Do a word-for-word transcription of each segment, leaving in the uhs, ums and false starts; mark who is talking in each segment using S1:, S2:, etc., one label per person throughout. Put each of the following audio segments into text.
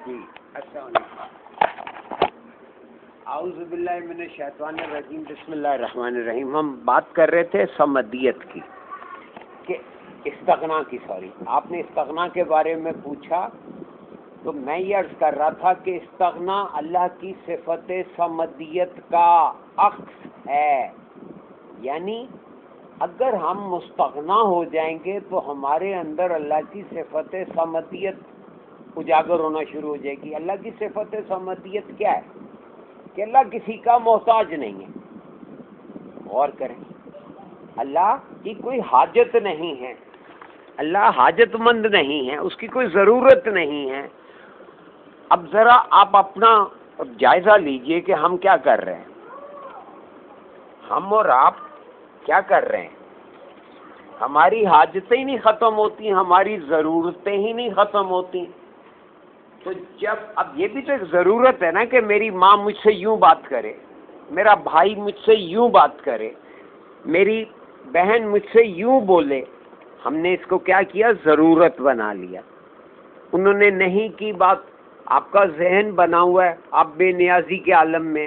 S1: جی السلام علیکم. اعوذ باللہ من الشیطان الرجیم. بسم اللہ الرحمن الرحیم. ہم بات کر رہے تھے سمدیت کی, کہ استغنا کی. سوری, آپ نے استغنا کے بارے میں پوچھا تو میں یہ عرض کر رہا تھا کہ استغنا اللہ کی صفت سمدیت کا عکس ہے. یعنی اگر ہم مستغنا ہو جائیں گے تو ہمارے اندر اللہ کی صفت سمدیت اجاگر ہونا شروع ہو جائے گی. اللہ کی صفت سمدیت کیا ہے؟ کہ اللہ کسی کا محتاج نہیں ہے. غور کریں, اللہ کی کوئی حاجت نہیں ہے, اللہ حاجت مند نہیں ہے, اس کی کوئی ضرورت نہیں ہے. اب ذرا آپ اپنا جائزہ لیجئے کہ ہم کیا کر رہے ہیں. ہم اور آپ کیا کر رہے ہیں؟ ہماری حاجتیں ہی نہیں ختم ہوتی, ہماری ضرورتیں ہی نہیں ختم ہوتی. تو جب اب یہ بھی تو ایک ضرورت ہے نا کہ میری ماں مجھ سے یوں بات کرے, میرا بھائی مجھ سے یوں بات کرے, میری بہن مجھ سے یوں بولے. ہم نے اس کو کیا کیا؟ ضرورت بنا لیا. انہوں نے نہیں کی بات. آپ کا ذہن بنا ہوا ہے, آپ بے نیازی کے عالم میں.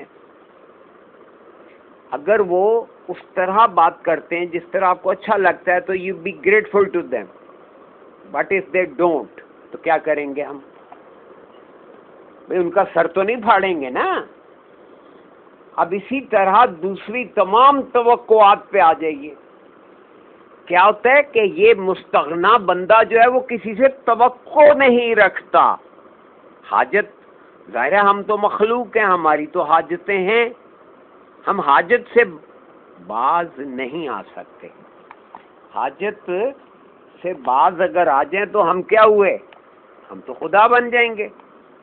S1: اگر وہ اس طرح بات کرتے ہیں جس طرح آپ کو اچھا لگتا ہے تو you be grateful to them. But if they don't تو کیا کریں گے ہم؟ بھئی ان کا سر تو نہیں پھاڑیں گے نا. اب اسی طرح دوسری تمام توقعات پہ آ جائیے. کیا ہوتا ہے کہ یہ مستغنا بندہ جو ہے وہ کسی سے توقع نہیں رکھتا. حاجت ظاہر ہے ہم تو مخلوق ہیں, ہماری تو حاجتیں ہیں, ہم حاجت سے باز نہیں آ سکتے. حاجت سے باز اگر آ جائیں تو ہم کیا ہوئے؟ ہم تو خدا بن جائیں گے.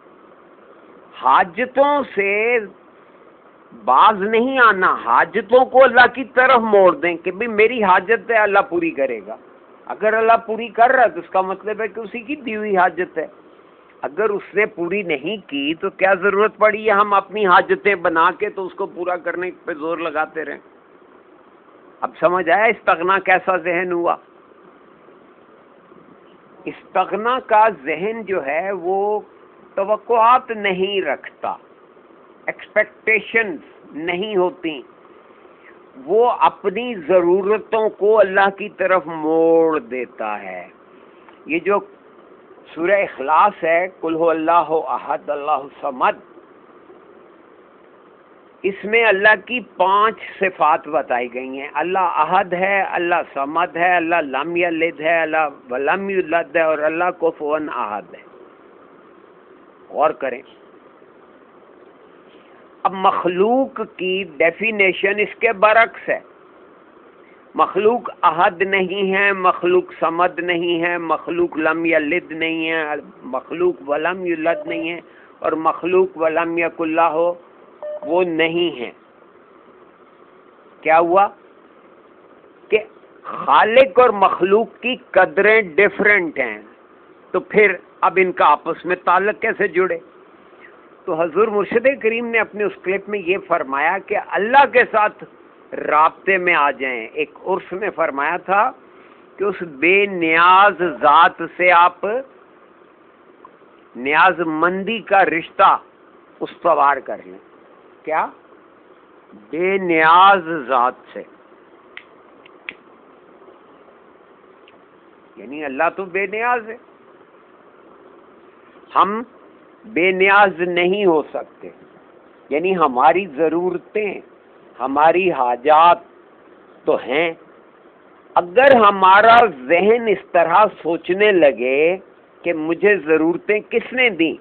S1: حاجتوں سے باز نہیں آنا, حاجتوں کو اللہ کی طرف موڑ دیں کہ بھی میری حاجت ہے, اللہ پوری کرے گا. اگر اللہ پوری کر رہا ہے تو اس کا مطلب ہے کہ اسی کی دی ہوئی حاجت ہے. اگر اس نے پوری نہیں کی تو کیا ضرورت پڑی ہے ہم اپنی حاجتیں بنا کے تو اس کو پورا کرنے پہ زور لگاتے رہیں. اب سمجھ آیا استغنا کیسا ذہن ہوا؟ استغنا کا ذہن جو ہے وہ توقعات نہیں رکھتا, ایکسپیکٹیشنز نہیں ہوتی. وہ اپنی ضرورتوں کو اللہ کی طرف موڑ دیتا ہے. یہ جو سورہ اخلاص ہے, قل هو اللہ احد اللہ الصمد, اس میں اللہ کی پانچ صفات بتائی گئی ہیں. اللہ احد ہے, اللہ صمد ہے, اللہ لم یلد ہے, اللہ ولم یولد ہے, اور اللہ کفوا احد ہے. غور کریں. اب مخلوق کی ڈیفینیشن اس کے برعکس ہے. مخلوق احد نہیں ہے, مخلوق صمد نہیں ہے, مخلوق لم یلد نہیں ہے, مخلوق ولم یولد نہیں ہے, اور مخلوق ولم یکن لہ وہ نہیں ہے. کیا ہوا کہ خالق اور مخلوق کی قدریں ڈیفرنٹ ہیں. تو پھر اب ان کا آپس میں تعلق کیسے جڑے؟ تو حضور مرشد کریم نے اپنے اس کلپ میں یہ فرمایا کہ اللہ کے ساتھ رابطے میں آ جائیں. ایک عرس میں فرمایا تھا کہ اس بے نیاز ذات سے آپ نیاز مندی کا رشتہ استوار کر لیں. کیا؟ بے نیاز ذات سے. یعنی اللہ تو بے نیاز ہے, ہم بے نیاز نہیں ہو سکتے. یعنی ہماری ضرورتیں, ہماری حاجات تو ہیں. اگر ہمارا ذہن اس طرح سوچنے لگے کہ مجھے ضرورتیں کس نے دیں,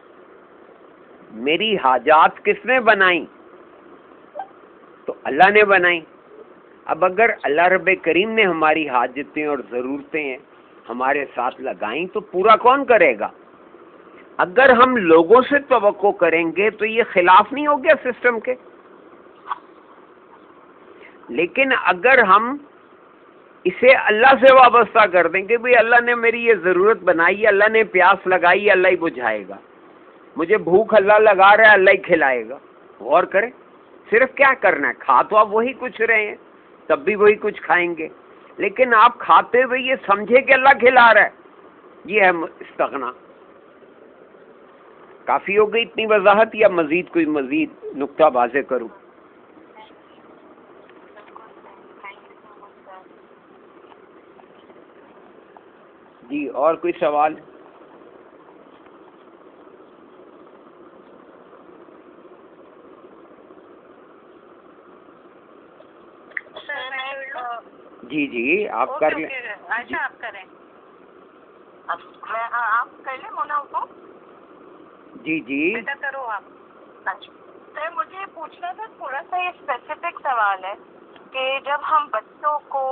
S1: میری حاجات کس نے بنائیں, تو اللہ نے بنائیں. اب اگر اللہ رب کریم نے ہماری حاجتیں اور ضرورتیں ہمارے ساتھ لگائیں تو پورا کون کرے گا؟ اگر ہم لوگوں سے توقع کریں گے تو یہ خلاف نہیں ہو گیا سسٹم کے. لیکن اگر ہم اسے اللہ سے وابستہ کر دیں کہ بھئی اللہ نے میری یہ ضرورت بنائی, اللہ نے پیاس لگائی, اللہ ہی بجھائے گا, مجھے بھوک اللہ لگا رہا ہے, اللہ ہی کھلائے گا. غور کریں, صرف کیا کرنا ہے, کھا تو آپ وہی کچھ رہے ہیں, تب بھی وہی کچھ کھائیں گے, لیکن آپ کھاتے ہوئے یہ سمجھے کہ اللہ کھلا رہا ہے. یہ ہے استغنا. کافی ہو گئی اتنی وضاحت یا مزید کوئی مزید نقطہ واضح کروں؟ جی اور کوئی سوال؟ جی جی آپ کر لیں.
S2: اچھا آپ کریں. آپ کر لیں مونا کو.
S1: جی جی
S2: بیٹا کرو آپ. اچھا سر مجھے پوچھنا تھا تھوڑا سا یہ اسپیسیفک سوال ہے کہ جب ہم بچوں کو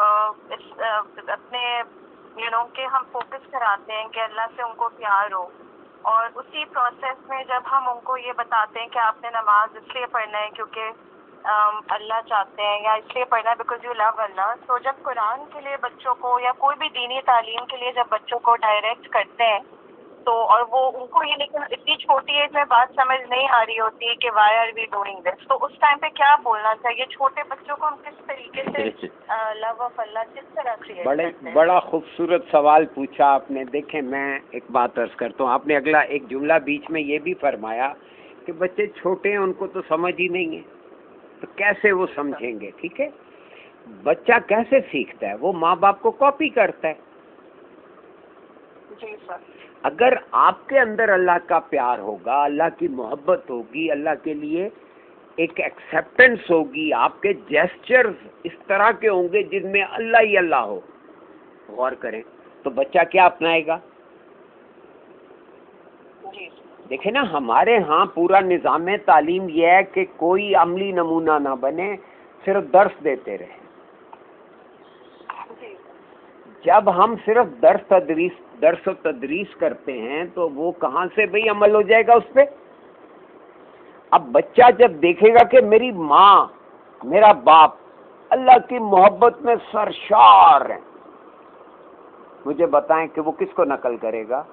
S2: اپنے یو نو کہ ہم فوکس کراتے ہیں کہ اللہ سے ان کو پیار ہو اور اسی پروسیس میں جب ہم ان کو یہ بتاتے ہیں کہ آپ نے نماز اس لیے پڑھنا ہے کیونکہ اللہ چاہتے ہیں یا اس لیے پڑھنا ہے بیکاز یو لو اللہ. تو جب قرآن کے لیے بچوں کو یا کوئی بھی دینی تعلیم کے لیے جب بچوں کو ڈائریکٹ کرتے ہیں تو اور وہ ان کو یہ لیکن اتنی چھوٹی ایج میں بات سمجھ نہیں آ رہی ہوتی کہ why are we doing this, تو اس ٹائم پہ کیا بولنا چاہیے چھوٹے بچوں کو ہم کس طریقے سے لو آف اللہ کس طرح کریٹ
S1: بڑے
S2: کرتے ہیں؟
S1: بڑا خوبصورت سوال پوچھا آپ نے. دیکھیں میں ایک بات عرض کرتا ہوں. آپ نے اگلا ایک جملہ بیچ میں یہ بھی فرمایا کہ بچے چھوٹے ہیں ان کو تو سمجھ ہی نہیں ہے, تو کیسے وہ سمجھیں گے. ٹھیک ہے, بچہ کیسے سیکھتا ہے؟ وہ ماں باپ کو کاپی کرتا ہے.
S2: جی سر.
S1: اگر آپ کے اندر اللہ کا پیار ہوگا, اللہ کی محبت ہوگی, اللہ کے لیے ایک ایکسیپٹنس ہوگی, آپ کے جیسچرز اس طرح کے ہوں گے جن میں اللہ ہی اللہ ہو, غور کریں تو بچہ کیا اپنائے گا؟
S2: جی
S1: دیکھیں نا ہمارے ہاں پورا نظام تعلیم یہ ہے کہ کوئی عملی نمونہ نہ بنے, صرف درس دیتے رہے. جب ہم صرف درس تدریس درس و تدریس کرتے ہیں تو وہ کہاں سے بھئی عمل ہو جائے گا اس پہ؟ اب بچہ جب دیکھے گا کہ میری ماں میرا باپ اللہ کی محبت میں سرشار ہیں, مجھے بتائیں کہ وہ کس کو نقل کرے گا؟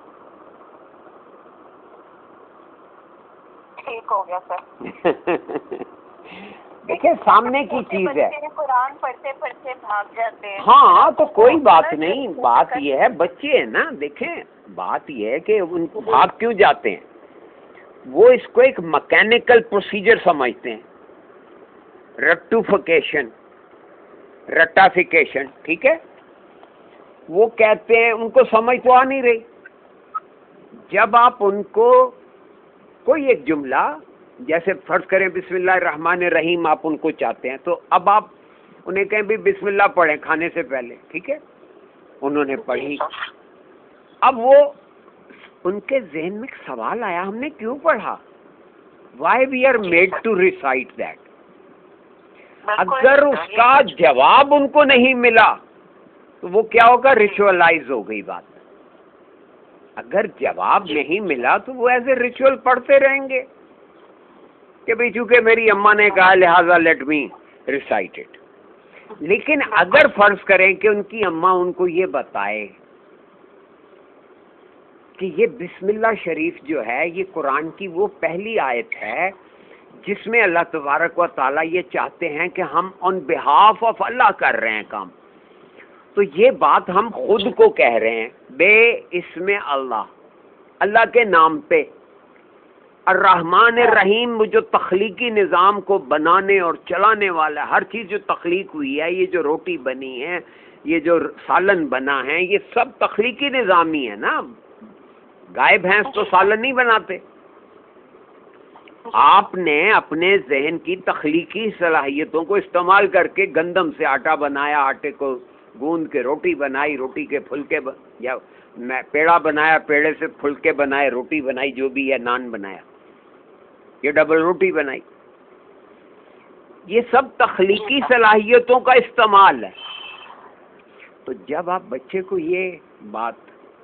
S2: ٹھیک ہو گیا سر.
S1: دیکھیں سامنے کی چیز ہے.
S2: قرآن پڑھتے پڑھتے بھاگ جاتے ہیں.
S1: ہاں تو کوئی بات نہیں, بات یہ ہے بچے ہیں نا. دیکھیں بات یہ ہے کہ ان کو بھاگ کیوں جاتے ہیں, وہ اس کو ایک مکینیکل پروسیجر سمجھتے ہیں, ریکٹیفیکیشن ریکٹیفیکیشن ٹھیک ہے. وہ کہتے ہیں ان کو سمجھ تو آ نہیں رہی. جب آپ ان کو کوئی ایک جملہ جیسے فرض کریں بسم اللہ الرحمن الرحیم آپ ان کو چاہتے ہیں, تو اب آپ انہیں کہیں بھی بسم اللہ پڑھیں کھانے سے پہلے, ٹھیک ہے, انہوں نے پڑھی. اب وہ ان کے ذہن میں ایک سوال آیا, ہم نے کیوں پڑھا؟ Why we are made to recite that. اگر اس کا جواب ان کو نہیں ملا تو وہ کیا ہوگا؟ ریچولائز ہو گئی بات. اگر جواب نہیں ملا تو وہ ایز اے ریچول پڑھتے رہیں گے کہ بھئی چونکہ میری اماں نے کہا لہذا لیٹ می ریسائٹ اٹ. لیکن اگر فرض کریں کہ ان کی اماں ان کو یہ بتائے کہ یہ بسم اللہ شریف جو ہے یہ قرآن کی وہ پہلی آیت ہے جس میں اللہ تبارک و تعالیٰ یہ چاہتے ہیں کہ ہم آن بہاف آف اللہ کر رہے ہیں کام, تو یہ بات ہم خود کو کہہ رہے ہیں بے اسم اللہ, اللہ کے نام پہ. الرحمن الرحیم جو تخلیقی نظام کو بنانے اور چلانے والا, ہر چیز جو تخلیق ہوئی ہے, یہ جو روٹی بنی ہے, یہ جو سالن بنا ہے, یہ سب تخلیقی نظام ہی ہے نا. گائے بھینس تو سالن نہیں بناتے. آپ نے اپنے ذہن کی تخلیقی صلاحیتوں کو استعمال کر کے گندم سے آٹا بنایا, آٹے کو گوند کے روٹی بنائی, روٹی کے پھلکے ب... یا پیڑا بنایا, پیڑے سے پھلکے بنائے, روٹی بنائی, جو بھی ہے نان بنایا, یہ ڈبل روٹی بنائی. یہ سب تخلیقی صلاحیتوں کا استعمال ہے. تو جب آپ بچے کو یہ بات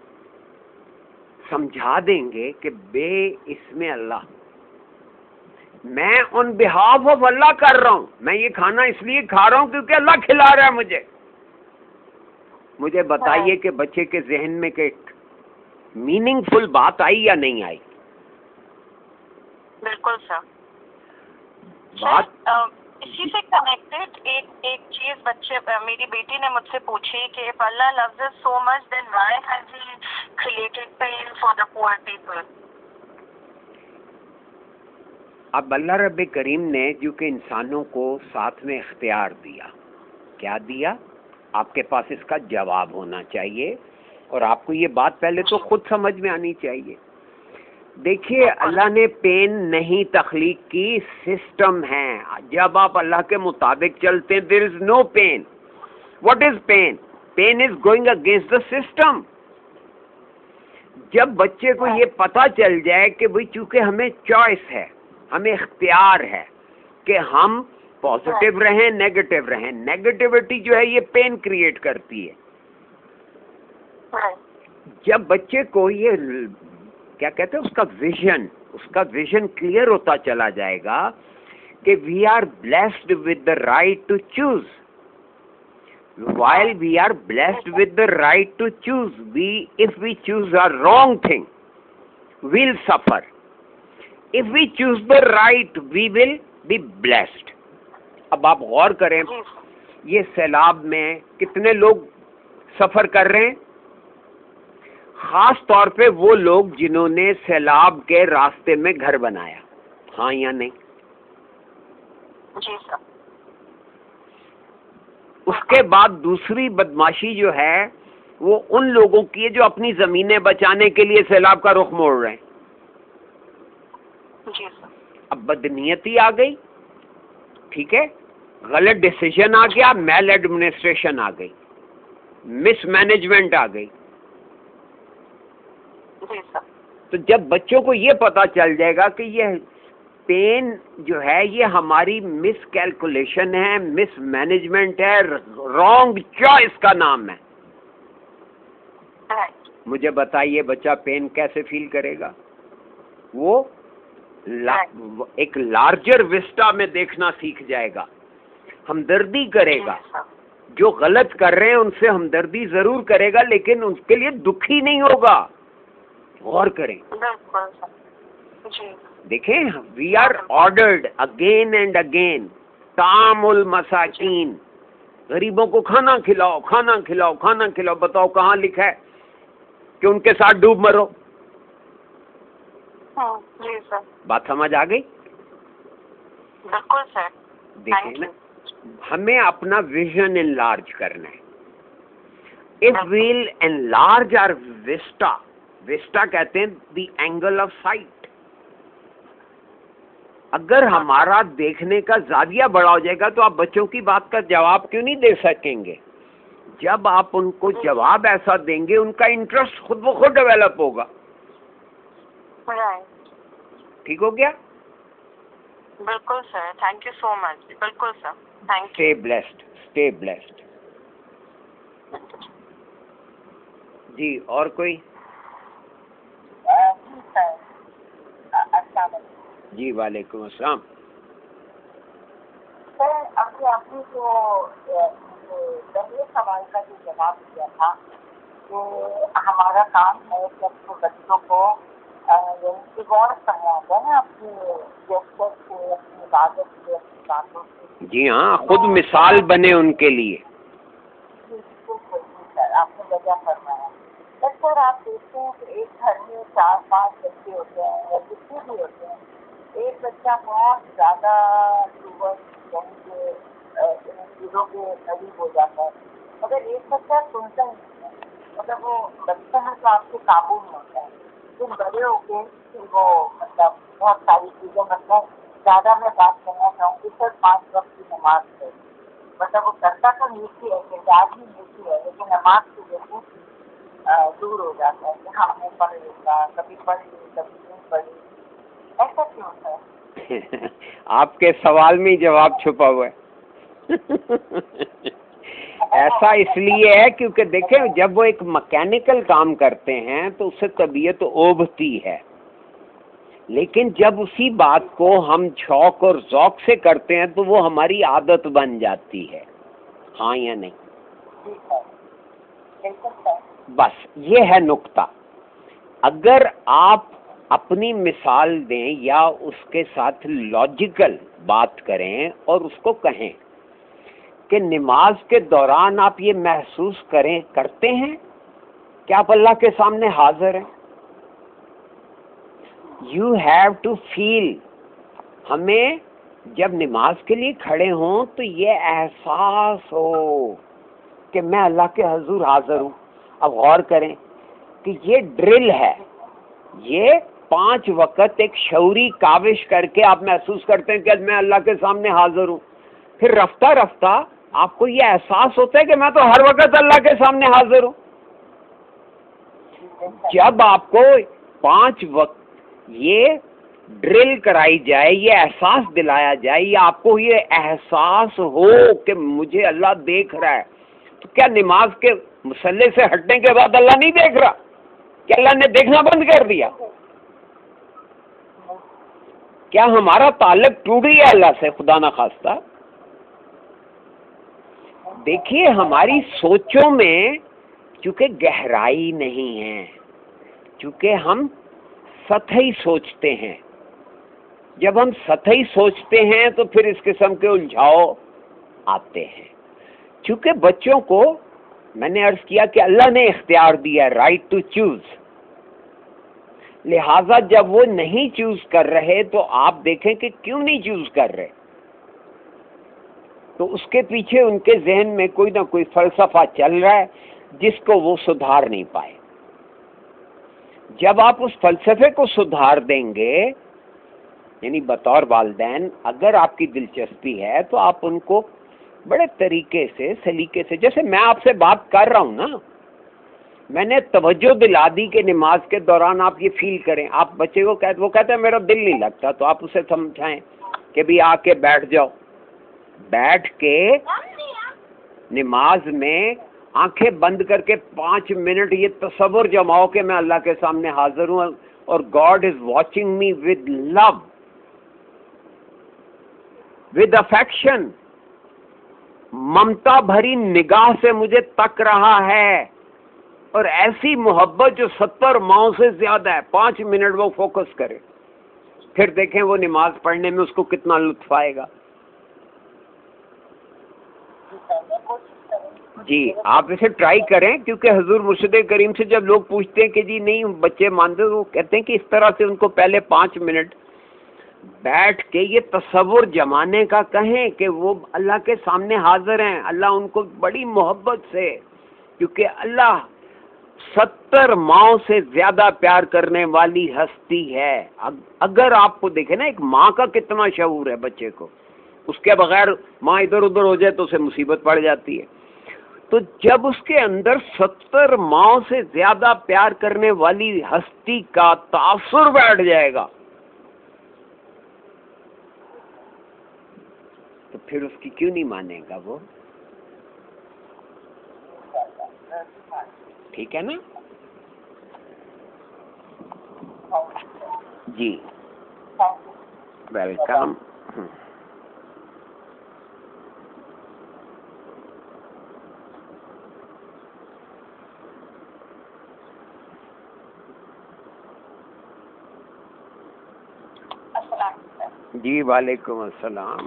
S1: سمجھا دیں گے کہ بے اسم اللہ, میں آن بہاف آف اللہ کر رہا ہوں, میں یہ کھانا اس لیے کھا رہا ہوں کیونکہ اللہ کھلا رہا ہے مجھے. مجھے بتائیے کہ بچے کے ذہن میں کہ میننگ فل بات آئی یا نہیں آئی؟
S2: بالکل سر.
S1: بات
S2: اسی سے کنیکٹڈ ایک ایک چیز بچے میری بیٹی نے مجھ سے پوچھی کہ if Allah loves us so much then why has he created pain for the poor people?
S1: اب اللہ رب کریم نے جو کہ انسانوں کو ساتھ میں اختیار دیا، کیا دیا؟ آپ کے پاس اس کا جواب ہونا چاہیے، اور آپ کو یہ بات پہلے تو خود سمجھ میں آنی چاہیے. دیکھیے اللہ نے پین نہیں تخلیق کی، سسٹم ہے. جب آپ اللہ کے مطابق چلتے ہیں there is no pain. What is pain? Pain is going against the system. جب بچے کو یہ پتا چل جائے کہ بھئی چونکہ ہمیں چوائس ہے، ہمیں اختیار ہے کہ ہم پازیٹیو رہیں نیگیٹو رہیں، نیگیٹیوٹی جو ہے یہ پین کریٹ کرتی ہے. جب بچے کو یہ کیا کہتے ہیں اس کا ویژن اس کا ویژن کلیئر ہوتا چلا جائے گا کہ we are blessed with the right to choose. While we are blessed with the right to choose, we, if we choose a wrong thing, we'll suffer. If we choose the right, we will be blessed. اب آپ غور کریں یہ سیلاب میں کتنے لوگ سفر کر رہے ہیں، خاص طور پہ وہ لوگ جنہوں نے سیلاب کے راستے میں گھر بنایا. ہاں یا نہیں؟
S2: جی سر.
S1: اس کے بعد دوسری بدماشی جو ہے وہ ان لوگوں کی ہے جو اپنی زمینیں بچانے کے لیے سیلاب کا رخ موڑ رہے ہیں.
S2: جی سر.
S1: اب بدنیتی آ گئی، ٹھیک ہے، غلط ڈیسیژن آ گیا، میل ایڈمنسٹریشن آ گئی، مس مینجمنٹ آ گئی.
S2: جی سر.
S1: تو جب بچوں کو یہ پتا چل جائے گا کہ یہ پین جو ہے یہ ہماری مس کیلکولیشن ہے، مس مینجمنٹ ہے، رانگ چوائس کا نام ہے، مجھے بتائیے بچہ پین کیسے فیل کرے گا؟ وہ ایک لارجر وسٹا میں دیکھنا سیکھ جائے گا، ہمدردی کرے گا. جو غلط کر رہے ہیں ان سے ہمدردی ضرور کرے گا لیکن ان کے لیے دکھی نہیں ہوگا. غور کریں. دیکھیں we are ordered again and again طعام المساکین، غریبوں کو کھانا کھلاؤ کھانا کھلاؤ کھانا کھلاؤ. بتاؤ کہاں لکھا ہے کہ ان کے ساتھ ڈوب مرو؟
S2: جی سر.
S1: بات سمجھ آ گئی؟
S2: بالکل سر.
S1: دیکھیں نا ہمیں اپنا ویژن انلارج کرنا ہے. If we'll enlarge our vista, vista کہتے ہیں دی اینگل آف سائٹ. اگر ہمارا دیکھنے کا زاویہ بڑا ہو جائے گا تو آپ بچوں کی بات کا جواب کیوں نہیں دے سکیں گے؟ جب آپ ان کو جواب ایسا دیں گے ان کا انٹرسٹ خود بخود ڈیولپ ہوگا. ٹھیک ہو گیا؟
S2: بالکل sir. Thank you so much. بالکل sir. Thank you.
S1: Stay blessed. Stay blessed. جی اور کوئی؟ جی وعلیکم السلام.
S3: سر ابھی آپ نے جو پہلے سوال کا جو جواب دیا تھا کہ ہمارا کام ہے کہ اپنے بچوں کو یعنی غور کرنا ہوتا ہے نا اپنی جسٹ سے، اپنی عبادت سے، اپنی باتوں سے.
S1: جی ہاں، خود مثال بنے ان کے لیے.
S3: بالکل سر آپ نے وجہ فرمایا. بس سر آپ دیکھتے ہیں کہ ایک گھر میں چار پانچ بچے ہوتے ہیں یا جتنے بھی ہوتے ہیں، ایک بچہ بہت زیادہ یعنی کہ ان چیزوں کے قریب ہو جاتا ہے، مگر ایک بچہ سنتا ہی نہیں ہے. مطلب وہ بچہ ہے تو آپ کے قابو میں ہوتا ہے، پھر بڑے ہو کے پھر وہ مطلب بہت ساری چیزیں مطلب زیادہ میں بات کرنا چاہوں گی سر پانچ وقت کی نماز سے مطلب وہ کرتا تو نیچی ہے، کردار بھی نیچی ہے، لیکن نماز کی وجہ سے دور ہو جاتا ہے کہ ہم نے پڑھ لیتا، کبھی پڑھ لی کبھی نہیں پڑھی. ایسا کیوں ہے؟
S1: آپ کے سوال میں جواب چھپا ہوا ہے. ایسا اس لیے ہے کیونکہ دیکھیں جب وہ ایک مکینیکل کام کرتے ہیں تو اس سے طبیعت اوبھتی ہے، لیکن جب اسی بات کو ہم شوق اور ذوق سے کرتے ہیں تو وہ ہماری عادت بن جاتی ہے. ہاں یا نہیں؟ بس یہ ہے نقطہ. اگر آپ اپنی مثال دیں یا اس کے ساتھ لاجیکل بات کریں اور اس کو کہیں کہ نماز کے دوران آپ یہ محسوس کریں کرتے ہیں کہ آپ اللہ کے سامنے حاضر ہیں. You have to feel. ہمیں جب نماز کے لیے کھڑے ہوں تو یہ احساس ہو کہ میں اللہ کے حضور حاضر ہوں. اب غور کریں کہ یہ ڈرل ہے، یہ پانچ وقت ایک شعوری کاوش کر کے آپ محسوس کرتے ہیں کہ میں اللہ کے سامنے حاضر ہوں. پھر رفتہ رفتہ آپ کو یہ احساس ہوتا ہے کہ میں تو ہر وقت اللہ کے سامنے حاضر ہوں. جب آپ کو پانچ وقت یہ ڈرل کرائی جائے، یہ احساس دلایا جائے، یا آپ کو یہ احساس ہو کہ مجھے اللہ دیکھ رہا ہے، تو کیا نماز کے مصلی سے ہٹنے کے بعد اللہ نہیں دیکھ رہا؟ کیا اللہ نے دیکھنا بند کر دیا؟ کیا ہمارا تعلق ٹوٹ گیا اللہ سے؟ خدا نہ خواستہ. دیکھیے ہماری سوچوں میں چونکہ گہرائی نہیں ہے، چونکہ ہم سطحی سوچتے ہیں. جب ہم سطحی سوچتے ہیں تو پھر اس قسم کے الجھاؤ آتے ہیں. چونکہ بچوں کو میں نے عرض کیا کہ اللہ نے اختیار دیا رائٹ ٹو چوز، لہذا جب وہ نہیں چوز کر رہے تو آپ دیکھیں کہ کیوں نہیں چوز کر رہے، تو اس کے پیچھے ان کے ذہن میں کوئی نہ کوئی فلسفہ چل رہا ہے جس کو وہ سدھار نہیں پائے. جب آپ اس فلسفے کو سدھار دیں گے، یعنی بطور والدین اگر آپ کی دلچسپی ہے تو آپ ان کو بڑے طریقے سے سلیقے سے، جیسے میں آپ سے بات کر رہا ہوں نا، میں نے توجہ دلا دی کہ نماز کے دوران آپ یہ فیل کریں. آپ بچے کو کہتے وہ کہتا ہے میرا دل نہیں لگتا، تو آپ اسے سمجھائیں کہ بھی آ کے بیٹھ جاؤ. بیٹھ کے نماز میں آنکھیں بند کر کے پانچ منٹ یہ تصور جماؤ کہ میں اللہ کے سامنے حاضر ہوں اور God is watching me with love, with affection, ممتا بھری نگاہ سے مجھے تک رہا ہے، اور ایسی محبت جو ستر ماؤں سے زیادہ ہے. پانچ منٹ وہ فوکس کرے، پھر دیکھیں وہ نماز پڑھنے میں اس کو کتنا لطف آئے گا. جی آپ اسے ٹرائی کریں، کیونکہ حضور مرشد کریم سے جب لوگ پوچھتے ہیں کہ جی نہیں بچے مانتے، وہ کہتے ہیں کہ اس طرح سے ان کو پہلے پانچ منٹ بیٹھ کے یہ تصور جمانے کا کہیں کہ وہ اللہ کے سامنے حاضر ہیں. اللہ ان کو بڑی محبت سے، کیونکہ اللہ ستر ماؤں سے زیادہ پیار کرنے والی ہستی ہے. اگر آپ کو دیکھیں نا ایک ماں کا کتنا شعور ہے بچے کو، اس کے بغیر ماں ادھر ادھر ہو جائے تو اسے مصیبت پڑ جاتی ہے. تو جب اس کے اندر ستر ماؤں سے زیادہ پیار کرنے والی ہستی کا تاثر بیٹھ جائے گا تو پھر اس کی کیوں نہیں مانے گا وہ؟ ٹھیک ہے نا؟ جی ویلکم. جی وعلیکم السلام.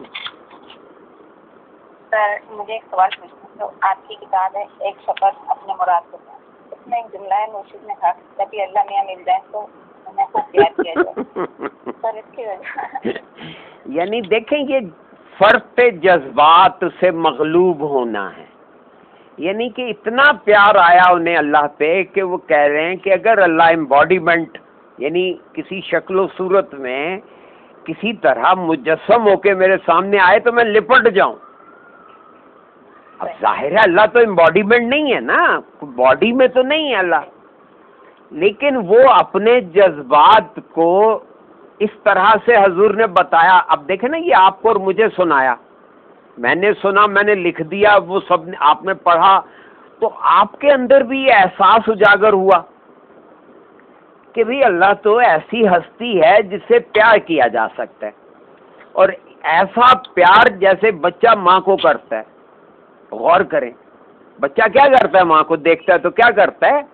S3: سر مجھے ایک سوال پوچھنا ہے. تو آپ کی کتاب ہے ایک سفر اپنے مراد کے ساتھ، اس میں ایک جملہ ہے مرشد نے کہا کہ کبھی اللہ میاں مل جائے تو ہمیں خوب پیار کیا جائے. سر اس کی وجہ
S1: یعنی دیکھیں یہ فرط جذبات سے مغلوب ہونا ہے، یعنی کہ اتنا پیار آیا انہیں اللہ پہ کہ وہ کہہ رہے ہیں کہ اگر اللہ امباڈیمنٹ یعنی کسی شکل و صورت میں کسی طرح مجسم ہو کے میرے سامنے آئے تو میں لپٹ جاؤں. اب ظاہر ہے اللہ تو امباڈیمنٹ نہیں ہے نا، باڈی میں تو نہیں ہے اللہ، لیکن وہ اپنے جذبات کو اس طرح سے حضور نے بتایا. اب دیکھیں نا یہ آپ کو اور مجھے سنایا، میں نے سنا، میں نے لکھ دیا، وہ سب نے آپ نے پڑھا، تو آپ کے اندر بھی یہ احساس اجاگر ہوا کہ بھی اللہ تو ایسی ہستی ہے جس سے پیار کیا جا سکتا ہے، اور ایسا پیار جیسے بچہ ماں کو کرتا ہے. غور کریں بچہ کیا کرتا ہے، ماں کو دیکھتا ہے تو کیا کرتا ہے،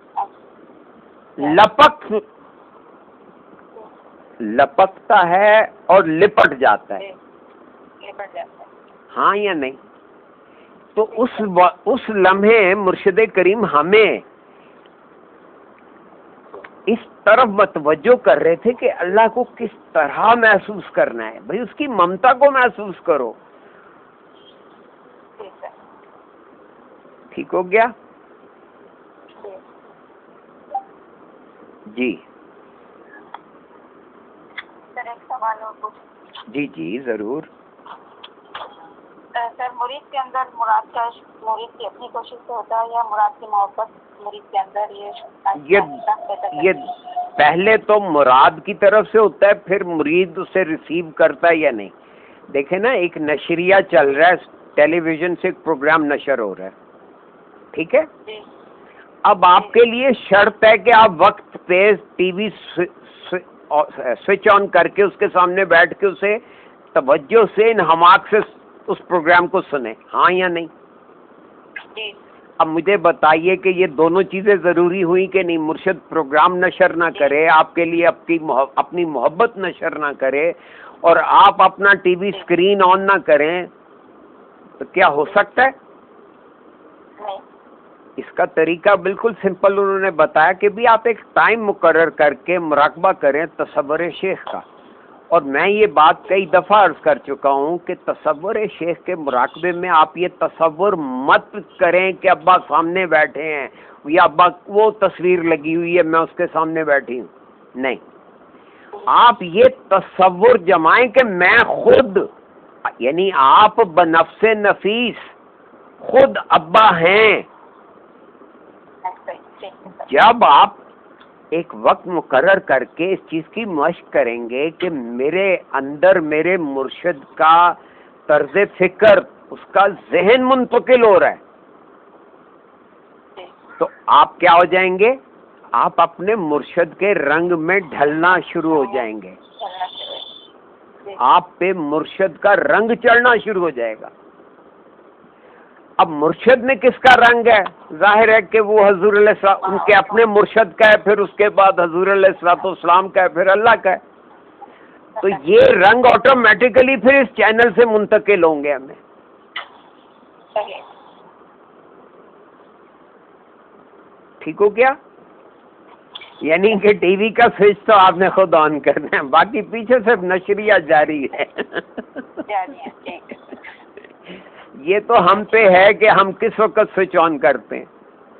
S1: لپک لپکتا ہے اور لپٹ جاتا ہے. ہاں یا نہیں؟ تو اس اس لمحے مرشد کریم ہمیں اس طرف متوجہ کر رہے تھے کہ اللہ کو کس طرح محسوس کرنا ہے. بھائی اس کی ممتا کو محسوس کرو. ٹھیک ہو گیا؟ جی
S2: سر ایک سوال اور پوچھ.
S1: جی جی ضرور.
S2: سر مرید کے اندر مراد کا مرید کی اپنی کوشش سے ہوتا ہے یا مراد کی محبت مرید کے اندر یہ
S1: یہ یہ پہلے تو مراد کی طرف سے ہوتا ہے، پھر مرید اسے ریسیو کرتا ہے یا نہیں. دیکھیں نا، ایک نشریہ چل رہا ہے، ٹیلی ویژن سے ایک پروگرام نشر ہو رہا ہے، ٹھیک ہے. اب آپ کے لیے شرط ہے کہ آپ وقت پہ ٹی وی سوئچ آن کر کے اس کے سامنے بیٹھ کے اسے توجہ سے انہماک سے اس پروگرام کو سنیں، ہاں یا نہیں؟ اب مجھے بتائیے کہ یہ دونوں چیزیں ضروری ہوئی کہ نہیں؟ مرشد پروگرام نشر نہ کرے، آپ کے لیے اپنی محبت نشر نہ کرے، اور آپ اپنا ٹی وی اسکرین آن نہ کریں، تو کیا ہو سکتا ہے؟ اس کا طریقہ بالکل سمپل انہوں نے بتایا کہ بھی آپ ایک ٹائم مقرر کر کے مراقبہ کریں تصور شیخ کا. اور میں یہ بات کئی دفعہ عرض کر چکا ہوں کہ تصور شیخ کے مراقبے میں آپ یہ تصور مت کریں کہ ابا سامنے بیٹھے ہیں یا ابا وہ تصویر لگی ہوئی ہے میں اس کے سامنے بیٹھی ہوں. نہیں، آپ یہ تصور جمائیں کہ میں خود، یعنی آپ بنفس نفیس خود ابا ہیں. جب آپ ایک وقت مقرر کر کے اس چیز کی مشق کریں گے کہ میرے اندر میرے مرشد کا طرز فکر، اس کا ذہن منتقل ہو رہا ہے، تو آپ کیا ہو جائیں گے؟ آپ اپنے مرشد کے رنگ میں ڈھلنا شروع ہو جائیں گے، آپ پہ مرشد کا رنگ چڑھنا شروع ہو جائے گا. اب مرشد میں کس کا رنگ ہے؟ ظاہر ہے کہ وہ حضور علیہ السلام ان کے اپنے مرشد کا ہے، پھر اس کے بعد حضور علیہ السلام والسلام کا ہے، پھر اللہ کا ہے. تو یہ رنگ آٹومیٹیکلی پھر اس چینل سے منتقل ہوں گے ہمیں. ٹھیک ہو گیا؟ یعنی کہ ٹی وی کا سوئچ تو آپ نے خود آن کرنا ہے، باقی پیچھے صرف نشریہ جاری ہے. یہ تو ہم پہ ہے کہ ہم کس وقت سوئچ آن کرتے ہیں.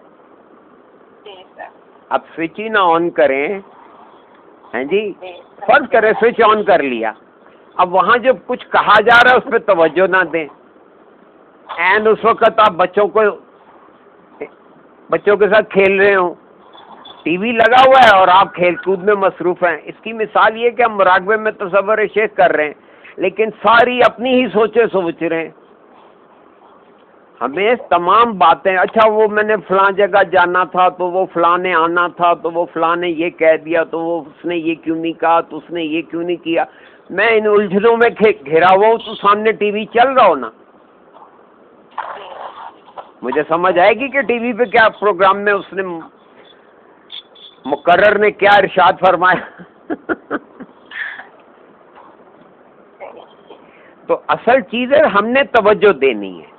S1: اب سوئچ ہی نہ آن کریں، ہیں جی، فرض کریں سوئچ آن کر لیا، اب وہاں جو کچھ کہا جا رہا ہے اس پہ توجہ نہ دیں. اینڈ اس وقت آپ بچوں کو بچوں کے ساتھ کھیل رہے ہوں، ٹی وی لگا ہوا ہے اور آپ کھیل کود میں مصروف ہیں. اس کی مثال یہ کہ ہم مراقبے میں تصور شیخ کر رہے ہیں لیکن ساری اپنی ہی سوچیں سوچ رہے ہیں. ہمیں تمام باتیں، اچھا وہ میں نے فلاں جگہ جانا تھا تو وہ فلاں نے آنا تھا تو وہ فلاں نے یہ کہہ دیا تو وہ اس نے یہ کیوں نہیں کہا تو اس نے یہ کیوں نہیں کیا. میں ان الجھنوں میں گھرا ہوا ہوں تو سامنے ٹی وی چل رہا ہو نا، مجھے سمجھ آئے گی کہ ٹی وی پہ کیا پروگرام میں اس نے مقرر نے کیا ارشاد فرمایا. تو اصل چیز ہے ہم نے توجہ دینی ہے،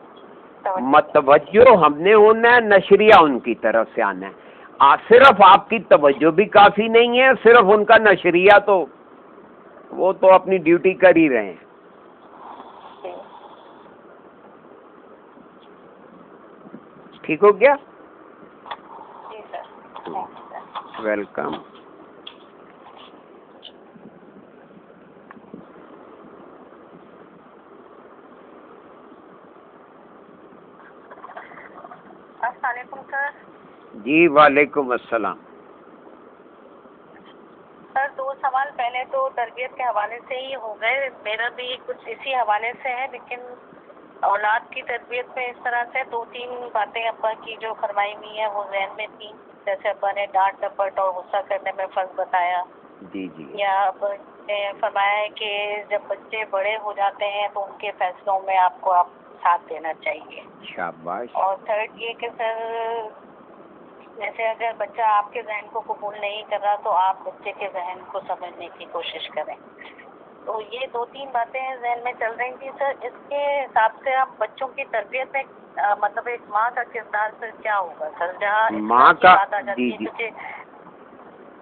S1: متوجہ ہم نے ہونا ہے، نشریہ ان کی طرف سے آنا ہے. آ, صرف آپ کی توجہ بھی کافی نہیں ہے، صرف ان کا نشریہ تو وہ تو اپنی ڈیوٹی کر ہی رہے ہیں. ٹھیک ہو گیا؟ ویلکم.
S2: السلام علیکم سر.
S1: جی وعلیکم السلام.
S2: سر دو سوال پہلے تو تربیت کے حوالے سے ہی ہو گئے، میرا بھی کچھ اسی حوالے سے ہے، لیکن اولاد کی تربیت میں اس طرح سے دو تین باتیں ابا کی جو فرمائی ہوئی ہیں وہ ذہن میں تھیں. جیسے ابا نے ڈانٹ ڈپٹ اور غصہ کرنے میں فرق بتایا،
S1: جی جی،
S2: یا ابا نے فرمایا ہے کہ جب بچے بڑے ہو جاتے ہیں تو ان کے فیصلوں میں آپ کو آپ ساتھ دینا چاہیے.
S1: شاباش.
S2: اور تھرڈ یہ کہ سر جیسے اگر بچہ آپ کے ذہن کو قبول نہیں کر رہا تو آپ بچے کے ذہن کو سمجھنے کی کوشش کریں. تو یہ دو تین باتیں ذہن میں چل رہی تھیں سر. اس کے حساب سے آپ بچوں کی تربیت میں مطلب ایک ماں کا کردار سر کیا ہوگا سر؟ جہاں
S1: ماں کا
S2: بات آ جاتی ہے، کیونکہ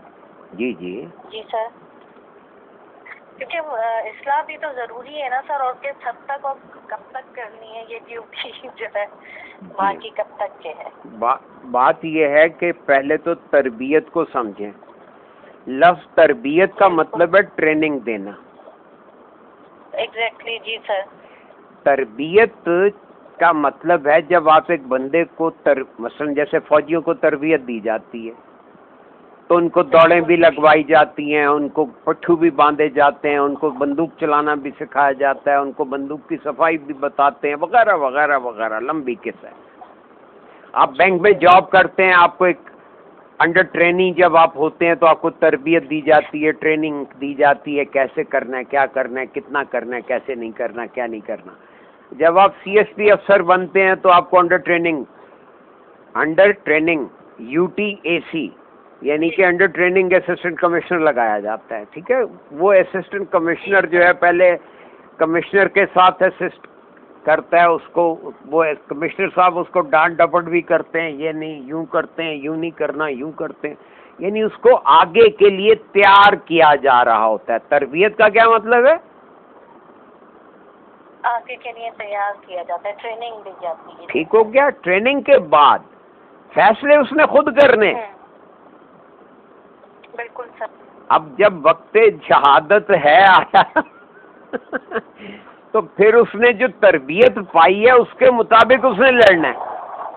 S1: جی جی
S2: جی سر، کیونکہ اصلاح بھی تو ضروری ہے نا سر، اور کس حد تک اور کب تک کرنی ہے یہ ڈیوٹی جو ہے وہاں کی کب تک کے ہے؟
S1: با- بات یہ ہے کہ پہلے تو تربیت کو سمجھیں. لفظ تربیت کا مطلب ہے ٹریننگ دینا.
S2: ایگزیکٹلی جی سر.
S1: تربیت کا مطلب ہے جب آپ ایک بندے کو تر مثلاً جیسے فوجیوں کو تربیت دی جاتی ہے تو ان کو دوڑیں بھی لگوائی جاتی ہیں، ان کو پٹھو بھی باندھے جاتے ہیں، ان کو بندوق چلانا بھی سکھایا جاتا ہے، ان کو بندوق کی صفائی بھی بتاتے ہیں، وغیرہ وغیرہ وغیرہ. لمبی قصہ ہے. آپ بینک میں جاب کرتے ہیں، آپ کو ایک انڈر ٹریننگ جب آپ ہوتے ہیں تو آپ کو تربیت دی جاتی ہے، ٹریننگ دی جاتی ہے کیسے کرنا ہے، کیا کرنا ہے، کتنا کرنا ہے، کیسے نہیں کرنا، کیا نہیں کرنا. جب آپ سی ایس پی افسر بنتے ہیں تو آپ کو under training under training U T A C یعنی کہ انڈر ٹریننگ اسسٹنٹ کمشنر لگایا جاتا ہے. ٹھیک ہے. وہ اسسٹنٹ کمشنر جو ہے پہلے کمشنر کے ساتھ اسسٹ کرتا ہے اس کو، وہ کمشنر صاحب اس کو ڈانٹ ڈپٹ بھی کرتے ہیں، یہ نہیں یوں کرتے ہیں، یوں نہیں کرنا، یوں کرتے ہیں، یعنی اس کو آگے کے لیے تیار کیا جا رہا ہوتا ہے. تربیت کا کیا مطلب ہے؟
S2: آگے کے لیے تیار کیا جاتا ہے، ٹریننگ دی جاتی ہے.
S1: ٹھیک ہو گیا. ٹریننگ کے بعد فیصلے اس نے خود کرنے.
S2: بالکل سر.
S1: اب جب وقت شہادت ہے آیا تو پھر اس نے جو تربیت پائی ہے اس کے مطابق اس نے لڑنا ہے.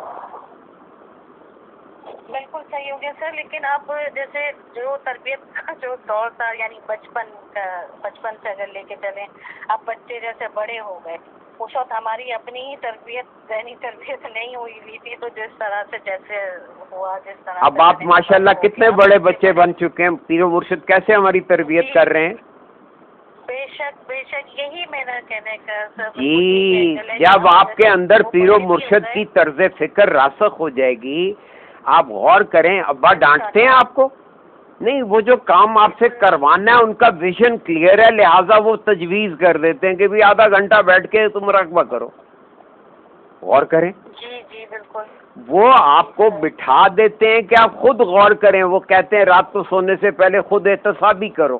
S2: بالکل صحیح ہو گیا سر. لیکن اب جیسے جو تربیت کا جو دور تھا، یعنی بچپن کا، بچپن سے اگر لے کے چلیں، اب بچے جیسے بڑے ہو گئے، اس وقت ہماری اپنی ہی تربیت ذہنی تربیت نہیں ہوئی ہوئی تھی، تو جس طرح سے جیسے ہوا جس طرح
S1: اب آپ ماشاءاللہ کتنے بڑے بچے بن چکے ہیں. پیر و مرشد کیسے ہماری تربیت کر رہے ہیں.
S2: بے شک بے شک، یہی میرا کہنے کا سر.
S1: جی جب آپ کے اندر پیر و مرشد کی طرز فکر راسخ ہو جائے گی، آپ غور کریں. ابا ڈانٹتے ہیں آپ کو نہیں، وہ جو کام آپ سے کروانا ہے ان کا ویژن کلیئر ہے، لہٰذا وہ تجویز کر دیتے ہیں کہ بھی آدھا گھنٹہ بیٹھ کے تم مراقبہ کرو. غور کریں.
S2: جی جی بالکل.
S1: وہ آپ کو بٹھا دیتے ہیں کہ آپ خود غور کریں. وہ کہتے ہیں رات کو سونے سے پہلے خود احتسابی کرو.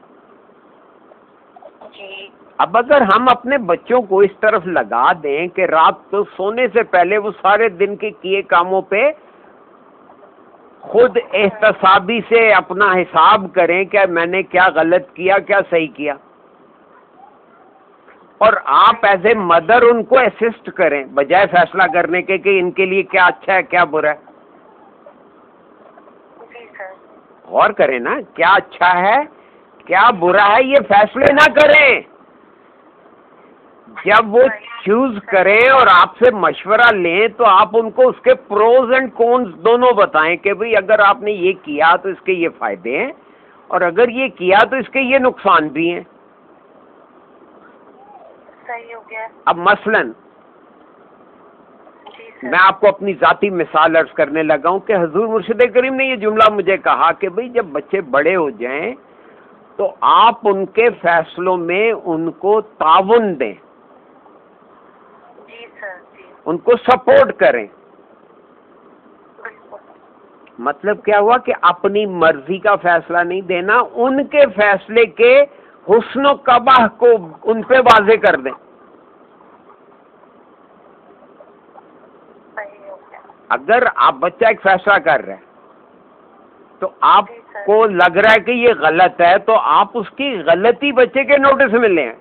S2: جی.
S1: اب اگر ہم اپنے بچوں کو اس طرف لگا دیں کہ رات کو سونے سے پہلے وہ سارے دن کے کیے کاموں پہ خود احتسابی سے اپنا حساب کریں کہ میں نے کیا غلط کیا، کیا صحیح کیا، اور آپ ایز اے مدر ان کو اسسٹ کریں بجائے فیصلہ کرنے کے کہ ان کے لیے کیا اچھا ہے کیا برا ہے.
S2: جی سر.
S1: غور کریں نا، کیا اچھا ہے کیا برا ہے یہ فیصلے نہ کریں. جب وہ چوز کریں اور آپ سے مشورہ لیں تو آپ ان کو اس کے پروز اینڈ کونز دونوں بتائیں کہ بھئی اگر آپ نے یہ کیا تو اس کے یہ فائدے ہیں، اور اگر یہ کیا تو اس کے یہ نقصان بھی ہیں.
S2: صحیح ہو گیا.
S1: اب مثلاً میں آپ کو اپنی ذاتی مثال عرض کرنے لگا ہوں کہ حضور مرشد کریم نے یہ جملہ مجھے کہا کہ بھئی جب بچے بڑے ہو جائیں تو آپ ان کے فیصلوں میں ان کو تعاون دیں،
S2: جی سر. جی
S1: ان کو سپورٹ کریں.
S2: بالکل.
S1: مطلب کیا ہوا کہ اپنی مرضی کا فیصلہ نہیں دینا، ان کے فیصلے کے حسن و قباح کو ان پہ واضح کر دیں.
S2: صحیح ہو گیا.
S1: اگر آپ بچہ ایک فیصلہ کر رہے ہیں تو آپ کو لگ رہا ہے کہ یہ غلط ہے تو آپ اس کی غلطی بچے کے نوٹس میں لیں.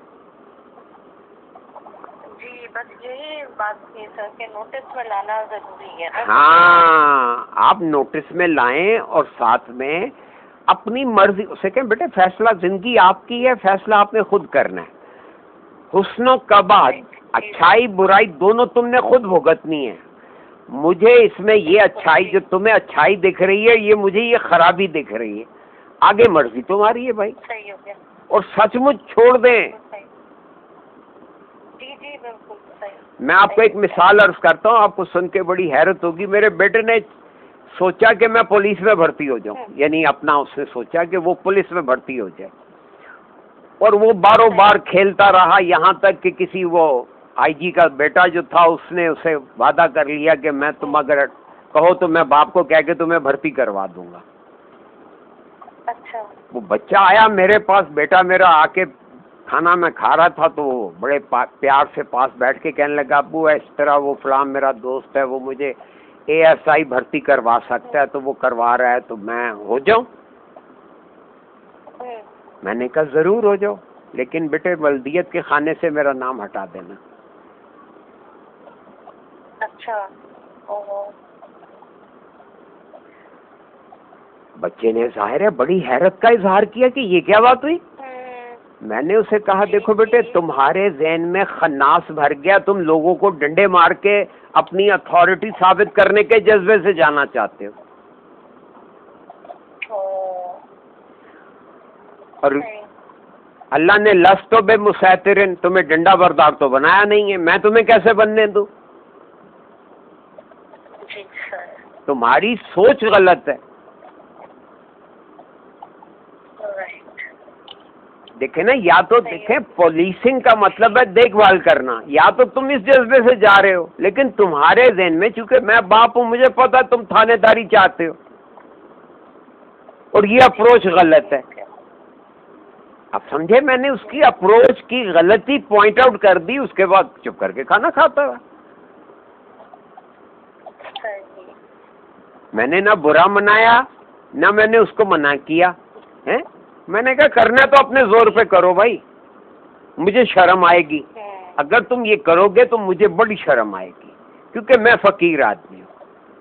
S2: جی بس یہی بات تھی سر کہ نوٹس میں لانا ضروری ہے.
S1: ہاں آپ نوٹس میں لائیں اور ساتھ میں اپنی مرضی اسے کہیں بیٹے فیصلہ زندگی آپ کی ہے، فیصلہ آپ نے خود کرنا ہے. حسن و قباح، اچھائی برائی دونوں تم نے خود بھگتنی ہے. مجھے اس میں یہ اچھائی جو تمہیں اچھائی دکھ رہی ہے یہ مجھے یہ خرابی دکھ رہی ہے، آگے مرضی تمہاری ہے بھائی.
S2: صحیح ہو گیا.
S1: اور سچ مچ چھوڑ دیں.
S2: جی جی بالکل صحیح.
S1: میں آپ کو ایک مثال عرض کرتا ہوں، آپ کو سن کے بڑی حیرت ہوگی. میرے بیٹے نے سوچا کہ میں پولیس میں بھرتی ہو جاؤں، یعنی اپنا اس نے سوچا کہ وہ پولیس میں بھرتی ہو جائے، اور وہ باروں بار کھیلتا رہا یہاں تک کہ کسی وہ آئی جی کا بیٹا جو تھا اس نے اسے وعدہ کر لیا کہ میں تم اگر کہو تو میں باپ کو کہہ کے تمہیں بھرتی کروا دوں گا.
S2: اچھا.
S1: وہ بچہ آیا میرے پاس، بیٹا میرا آ کے کھانا میں کھا رہا تھا تو وہ بڑے پیار سے پاس بیٹھ کے کہنے لگا ابو اس طرح وہ فلاں میرا دوست ہے وہ مجھے اے ایس آئی بھرتی کروا سکتا ہے تو وہ کروا رہا ہے تو میں ہو جاؤں. میں نے کہا ضرور ہو جاؤ، لیکن بیٹے ولدیت کے خانے سے میرا نام ہٹا دینا.
S2: اچھا. اوہ.
S1: بچے نے ظاہر ہے بڑی حیرت کا اظہار کیا کہ یہ کیا بات ہوئی. میں نے اسے کہا دیکھو بیٹے تمہارے ذہن میں خناس بھر گیا، تم لوگوں کو ڈنڈے مار کے اپنی اتھارٹی ثابت کرنے کے جذبے سے جانا چاہتے ہو، اور اللہ نے لستو بے مسیطرن تمہیں ڈنڈا بردار تو بنایا نہیں ہے، میں تمہیں کیسے بننے دوں. تمہاری سوچ غلط ہے. دیکھیں نا، یا تو دیکھیں پولیسنگ کا مطلب ہے دیکھ بھال کرنا، یا تو تم اس جذبے سے جا رہے ہو، لیکن تمہارے ذہن میں چونکہ میں باپ ہوں مجھے پتا تم تھانے داری چاہتے ہو اور یہ اپروچ غلط ہے. اب سمجھے، میں نے اس کی اپروچ کی غلطی پوائنٹ آؤٹ کر دی، اس کے بعد چپ کر کے کھانا کھاتا ہے. میں نے نہ برا منایا نہ میں نے اس کو منع کیا ہے. میں نے کہا کرنا تو اپنے زور پہ کرو بھائی، مجھے شرم آئے گی اگر تم یہ کرو گے تو مجھے بڑی شرم آئے گی کیونکہ میں فقیر آدمی ہوں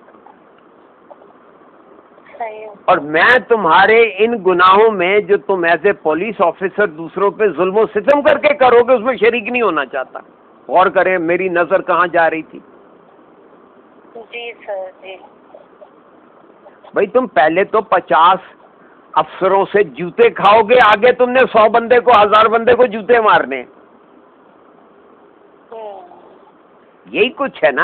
S1: اور میں تمہارے ان گناہوں میں جو تم ایز اے پولیس آفیسر دوسروں پہ ظلم و ستم کر کے کرو گے اس میں شریک نہیں ہونا چاہتا. غور کریں میری نظر کہاں جا رہی تھی.
S2: جی سر. جی
S1: بھائی تم پہلے تو پچاس افسروں سے جوتے کھاؤ گے، آگے تم نے سو بندے کو ہزار بندے کو جوتے مارنے. یہی کچھ ہے نا.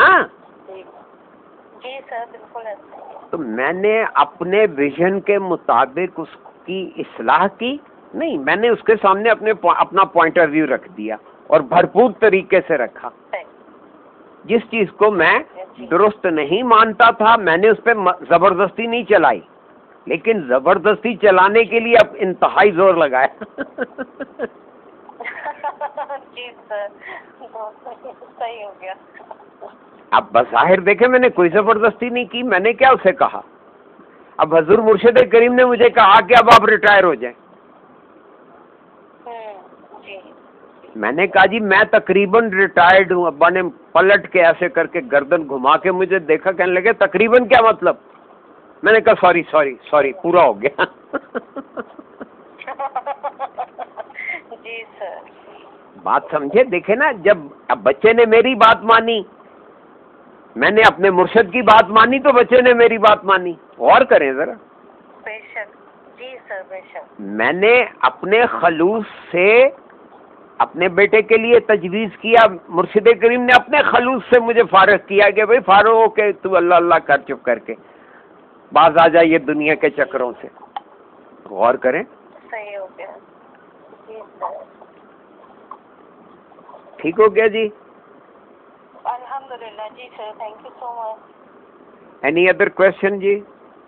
S2: جی سر بالکل.
S1: تو میں نے اپنے ویژن کے مطابق اس کی اصلاح کی نہیں، میں نے اس کے سامنے اپنے اپنا پوائنٹ آف ویو رکھ دیا اور بھرپور طریقے سے رکھا. جس چیز کو میں درست نہیں مانتا تھا میں نے اس پہ زبردستی نہیں چلائی، لیکن زبردستی چلانے کے لیے اب انتہائی زور لگایا.
S2: جی سر صحیح ہو گیا.
S1: اب بظاہر دیکھیں میں نے کوئی زبردستی نہیں کی. میں نے کیا اسے کہا، اب حضور مرشد کریم نے مجھے کہا کہ اب آپ ریٹائر ہو جائیں. میں نے کہا جی میں تقریباً ریٹائرڈ ہوں. ابا نے پلٹ کے ایسے کر کے گردن گھما کے مجھے دیکھا، کہنے لگے تقریباً کیا مطلب. میں نے کہا سوری سوری سوری پورا ہو گیا.
S2: جی سر.
S1: بات سمجھے. دیکھے نا، جب اب بچے نے میری بات مانی، میں نے اپنے مرشد کی بات مانی تو بچے نے میری بات مانی. غور کریں ذرا.
S2: بے شک. جی سر بے شک.
S1: میں نے اپنے خلوص سے اپنے بیٹے کے لیے تجویز کیا، مرشد کریم نے اپنے خلوص سے مجھے فارغ کیا کہ بھائی فارغ ہو کے تو اللہ اللہ کر چپ کر کے باز آ جائے یہ دنیا کے چکروں سے. غور کریں.
S2: صحیح ہو گیا. جی سر.
S1: ٹھیک ہو گیا جی.
S2: الحمدللہ. جی sir thank you so much.
S1: Any other question جی؟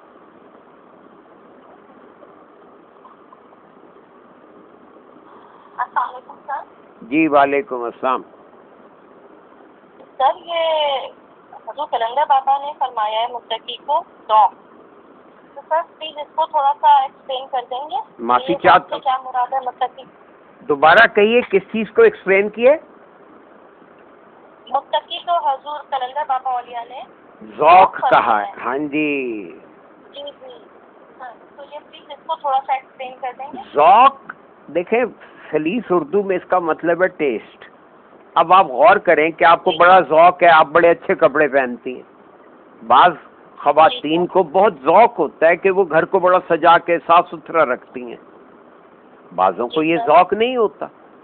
S2: السلام علیکم سر.
S1: جی وعلیکم السلام.
S2: سر یہ حضور کلندر بابا نے فرمایا ہے متقی کو ذوق، تو سر پلیز اس کو تھوڑا سا ایکسپلین کر دیں گے.
S1: معافی چاہتا ہوں،
S2: کیا مراد ہے متقی؟
S1: دوبارہ کہیے کس چیز کو ایکسپلین کیے؟
S2: متقی کو حضور کلندر بابا اولیاء نے
S1: ذوق کہا ہے. ہاں جی
S2: جی جی. تو یہ پلیز اس کو تھوڑا سا ایکسپلین کر دیں گے.
S1: ذوق دیکھیں سلیس اردو میں اس کا مطلب ہے ٹیسٹ. اب آپ غور کریں کہ آپ کو بڑا ذوق ہے، آپ بڑے اچھے کپڑے پہنتی ہیں. بعض خواتین کو بہت ذوق ہوتا ہے کہ وہ گھر کو بڑا سجا کے صاف ستھرا رکھتی ہیں، بعضوں کو یہ ذوق نہیں ہوتا.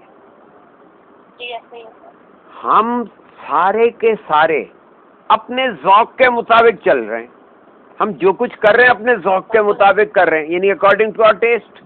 S1: ہم سارے کے سارے اپنے ذوق کے مطابق چل رہے ہیں. ہم جو کچھ کر رہے ہیں اپنے ذوق کے مطابق کر رہے ہیں، یعنی اکارڈنگ ٹو آور ٹیسٹ.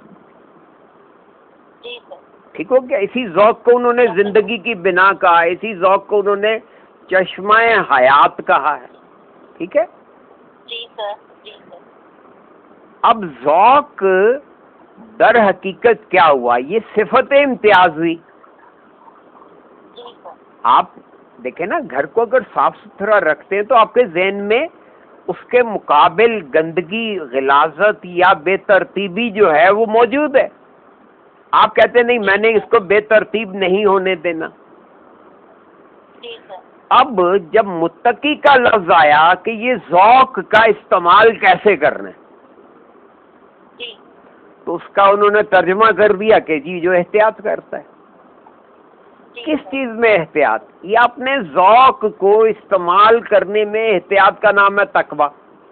S1: ٹھیک ہو گیا. اسی ذوق کو انہوں نے زندگی کی بنا کہا ہے، اسی ذوق کو انہوں نے چشمہ حیات کہا ہے. ٹھیک ہے.
S2: جی سر. جی سر.
S1: اب ذوق در حقیقت کیا ہوا؟ یہ صفت امتیاز ہوئی.
S3: جی سر.
S1: آپ دیکھیں نا، گھر کو اگر صاف ستھرا رکھتے ہیں تو آپ کے ذہن میں اس کے مقابل گندگی، غلاظت یا بے ترتیبی جو ہے وہ موجود ہے. آپ کہتے ہیں نہیں میں نے اس کو بے ترتیب نہیں ہونے دینا.
S3: جی سر.
S1: اب جب متقی کا لفظ آیا کہ یہ ذوق کا استعمال کیسے کرنا ہے،
S3: جی.
S1: تو اس کا انہوں نے ترجمہ کر دیا کہ جی جو احتیاط کرتا ہے.
S3: جی
S1: کس
S3: سر.
S1: چیز میں احتیاط؟ یہ اپنے ذوق کو استعمال کرنے میں احتیاط کا نام ہے تقویٰ.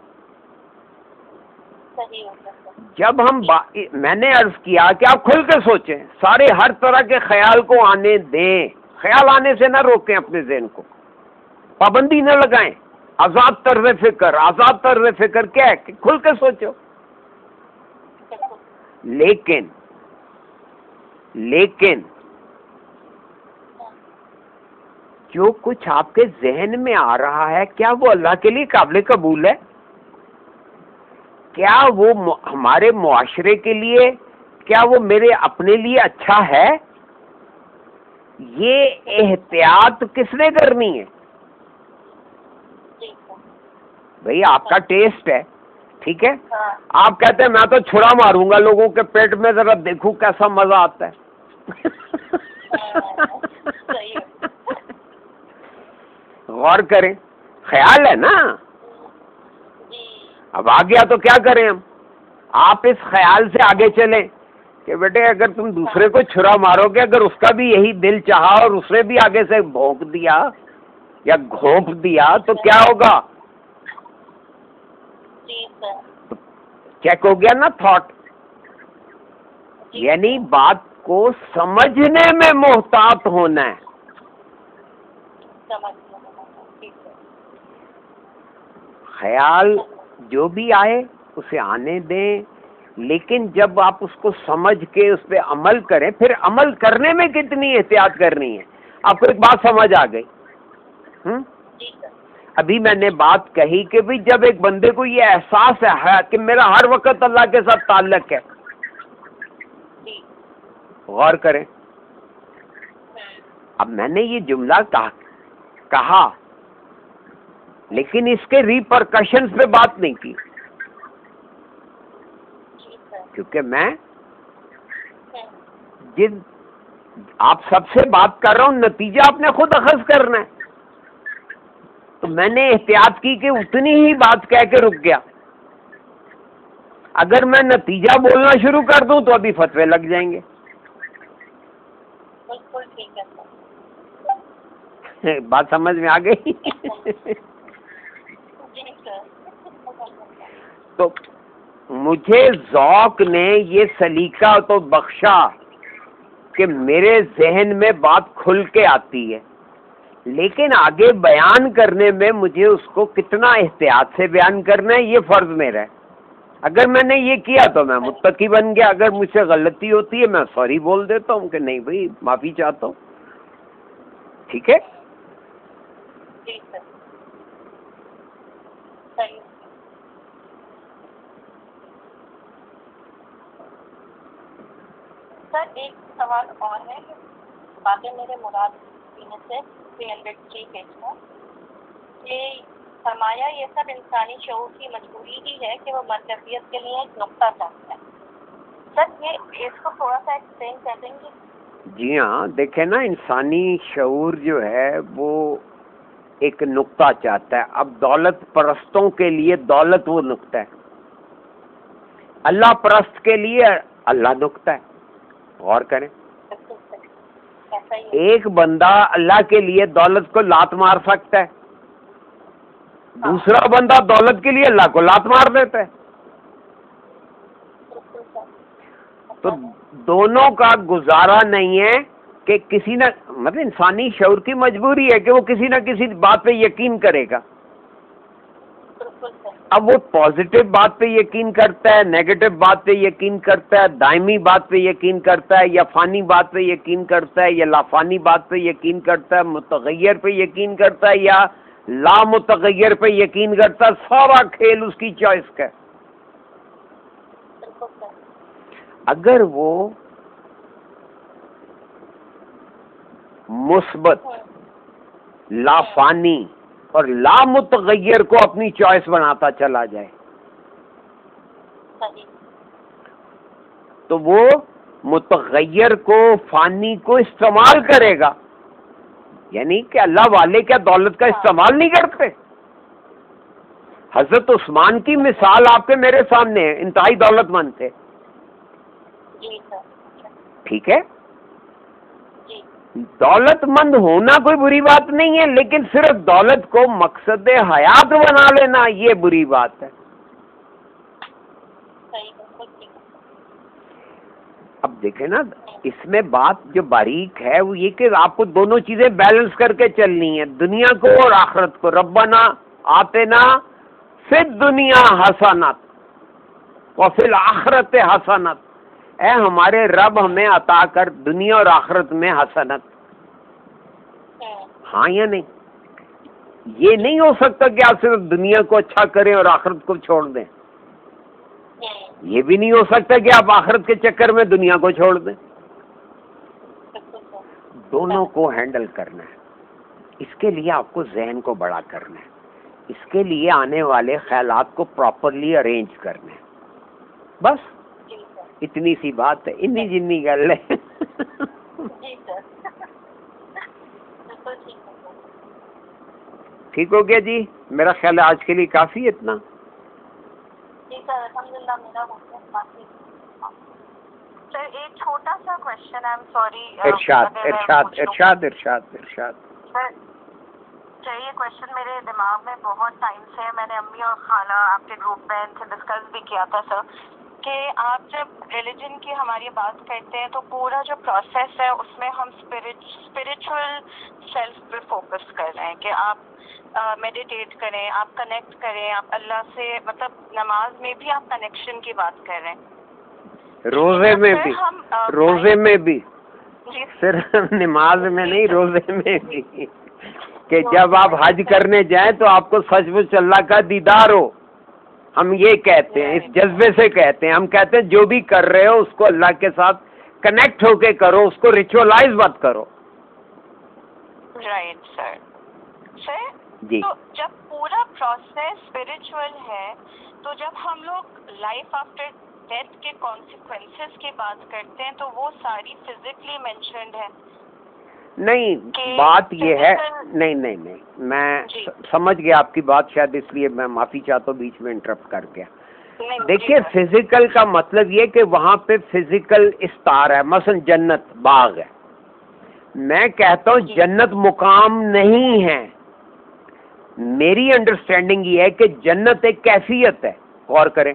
S3: صحیح ہوتا سر.
S1: جب ہم با... میں نے عرض کیا کہ آپ کھل کے سوچیں، سارے ہر طرح کے خیال کو آنے دیں، خیال آنے سے نہ روکیں، اپنے ذہن کو پابندی نہ لگائیں. آزاد طرز فکر، آزاد طرز فکر کیا ہے کہ کھل کے سوچو. لیکن لیکن جو کچھ آپ کے ذہن میں آ رہا ہے کیا وہ اللہ کے لیے قابل قبول ہے؟ کیا وہ ہمارے معاشرے کے لیے، کیا وہ میرے اپنے لیے اچھا ہے؟ یہ احتیاط کس نے کرنی ہے؟ بھئی آپ کا ٹیسٹ ہے، ٹھیک ہے، آپ کہتے ہیں میں تو چھڑا ماروں گا لوگوں کے پیٹ میں، ذرا دیکھوں کیسا مزہ آتا ہے. غور کریں، خیال ہے نا. اب آ گیا تو کیا کریں ہم؟ آپ اس خیال سے آگے چلیں کہ بیٹے اگر تم دوسرے کو چھرا مارو گے، اگر اس کا بھی یہی دل چاہا اور اس نے بھی آگے سے بھونک دیا یا گھونپ دیا تو کیا ہوگا؟ چیک ہو گیا نا تھاٹ. یعنی بات کو سمجھنے میں محتاط ہونا ہے. خیال جو بھی آئے اسے آنے دیں، لیکن جب آپ اس کو سمجھ کے اس پہ عمل کریں، پھر عمل کرنے میں کتنی احتیاط کرنی ہے. آپ کو ایک بات سمجھ آ گئی؟ ہم ابھی میں نے بات کہی کہ بھی جب ایک بندے کو یہ احساس ہے کہ میرا ہر وقت اللہ کے ساتھ تعلق ہے، غور کریں. اب میں نے یہ جملہ کہا کہا لیکن اس کے ریپرکشنز پہ بات نہیں کی، کیونکہ میں جن آپ سب سے بات کر رہا ہوں، نتیجہ آپ نے خود اخذ کرنا ہے. تو میں نے احتیاط کی کہ اتنی ہی بات کہہ کے رک گیا. اگر میں نتیجہ بولنا شروع کر دوں تو ابھی فتوے لگ جائیں گے.
S3: بالکل ٹھیک ہے.
S1: بات سمجھ میں آ گئی؟ تو مجھے ذوق نے یہ سلیقہ تو بخشا کہ میرے ذہن میں بات کھل کے آتی ہے، لیکن آگے بیان کرنے میں مجھے اس کو کتنا احتیاط سے بیان کرنا ہے یہ فرض میرا ہے. اگر میں نے یہ کیا تو میں متقی بن گیا. اگر مجھ سے غلطی ہوتی ہے میں سوری بول دیتا ہوں کہ نہیں بھائی معافی چاہتا ہوں. ٹھیک ہے؟
S3: سر ایک سوال اور ہے کہ باتیں میرے مراد پینے سے تھری ہنڈریڈ تھری پیج کا کہ فرمایا یہ سب انسانی شعور کی مجبوری ہی ہے کہ وہ مرکزیت کے لیے ایک نقطہ چاہتا ہے. سر یہ اس کو تھوڑا سا ایکسپلین کر دیں گے؟
S1: جی ہاں، دیکھیں نا انسانی شعور جو ہے وہ ایک نقطہ چاہتا ہے. اب دولت پرستوں کے لیے دولت وہ نقطہ ہے، اللہ پرست کے لیے اللہ نقطہ ہے. غور کریں، ایک بندہ اللہ کے لیے دولت کو لات مار سکتا ہے، دوسرا بندہ دولت کے لیے اللہ کو لات مار دیتا ہے. تو دونوں کا گزارا نہیں ہے کہ کسی نہ مطلب انسانی شعور کی مجبوری ہے کہ وہ کسی نہ کسی بات پہ یقین کرے گا. اب وہ پازیٹیو بات پہ یقین کرتا ہے، نیگیٹو بات پہ یقین کرتا ہے، دائمی بات پہ یقین کرتا ہے، یا فانی بات پہ یقین کرتا ہے، یا لافانی بات پہ یقین کرتا ہے، متغیر پہ یقین کرتا ہے یا لا متغیر پہ یقین کرتا ہے. سارا کھیل اس کی چوائس کا ہے. اگر وہ مثبت لافانی اور لا متغیر کو اپنی چوائس بناتا چلا جائے
S3: صحیح.
S1: تو وہ متغیر کو فانی کو استعمال کرے گا. یعنی کہ اللہ والے کیا دولت کا استعمال نہیں کرتے؟ حضرت عثمان کی مثال آپ کے میرے سامنے ہے، انتہائی دولت مند تھے.
S3: جی سر.
S1: ٹھیک ہے،
S3: جی
S1: دولت مند ہونا کوئی بری بات نہیں ہے، لیکن صرف دولت کو مقصد حیات بنا لینا یہ بری بات ہے.
S3: صحیح بالکل ٹھیک.
S1: اب دیکھیں نا، اس میں بات جو باریک ہے وہ یہ کہ آپ کو دونوں چیزیں بیلنس کر کے چلنی ہے، دنیا کو اور آخرت کو. ربنا آتنا فی الدنیا حسنت وفی الآخرت حسنت. اے ہمارے رب ہمیں عطا کر دنیا اور آخرت میں حسنت. ہاں یا نہیں؟ یہ نہیں ہو سکتا کہ آپ صرف دنیا کو اچھا کریں اور آخرت کو چھوڑ دیں. یہ بھی نہیں ہو سکتا کہ آپ آخرت کے چکر میں دنیا کو چھوڑ دیں. دونوں کو ہینڈل کرنا ہے. اس کے لیے آپ کو ذہن کو بڑا کرنا ہے، اس کے لیے آنے والے خیالات کو پراپرلی ارینج کرنا ہے. بس اتنی سی بات ہے، اتنی جنی گل ہے.
S3: جی سر بالکل ٹھیک ہے.
S1: ٹھیک ہو گیا جی؟ میرا خیال ہے آج کے لیے کافی ہے اتنا.
S3: جی سر الحمد للہ میرا ہو گیا کافی.
S2: سر ایک چھوٹا سا کوشچن، آئی ایم سوری.
S1: ارشاد ارشاد ارشاد ارشاد ارشاد.
S2: سر سر یہ کوشچن میرے دماغ میں بہت ٹائم سے ہے، میں نے امی اور خالہ آپ کے گروپ میں ان سے ڈسکس بھی کیا تھا سر، کہ آپ جب ریلیجن کی ہماری بات کرتے ہیں تو پورا جو پروسیس ہے اس میں ہم اسپرچل سیلف پہ فوکس کر رہے ہیں کہ آپ میڈیٹیٹ کریں، آپ کنیکٹ کریں، آپ اللہ سے، مطلب نماز میں بھی آپ کنیکشن کی بات کر رہے ہیں،
S1: روزے میں بھی، روزے میں بھی، صرف نماز میں نہیں، روزے میں بھی، کہ جب آپ حج کرنے جائیں تو آپ کو سچ مچ اللہ کا دیدار ہو. ہم یہ کہتے ہیں، اس جذبے سے کہتے ہیں. ہم کہتے ہیں جو بھی کر رہے ہو اس کو اللہ کے ساتھ کنیکٹ ہو کے کرو، اس کو ریچولائز مت کرو.
S2: Right sir. سر
S1: جی،
S2: تو جب پورا پروسیس اسپرچل ہے تو جب ہم لوگ لائف آفٹر ڈیتھ کے کانسیکوینسز کی بات کرتے ہیں تو وہ ساری فزیکلی مینشنڈ ہے.
S1: نہیں بات یہ ہے، نہیں نہیں نہیں میں سمجھ گیا آپ کی بات، شاید اس لیے میں معافی چاہتا ہوں بیچ میں انٹرپٹ کر کے. دیکھیے فزیکل کا مطلب یہ کہ وہاں پہ فزیکل استار ہے، مثلا جنت باغ ہے. میں کہتا ہوں جنت مقام نہیں ہے. میری انڈرسٹینڈنگ یہ ہے کہ جنت ایک کیفیت ہے. غور کریں،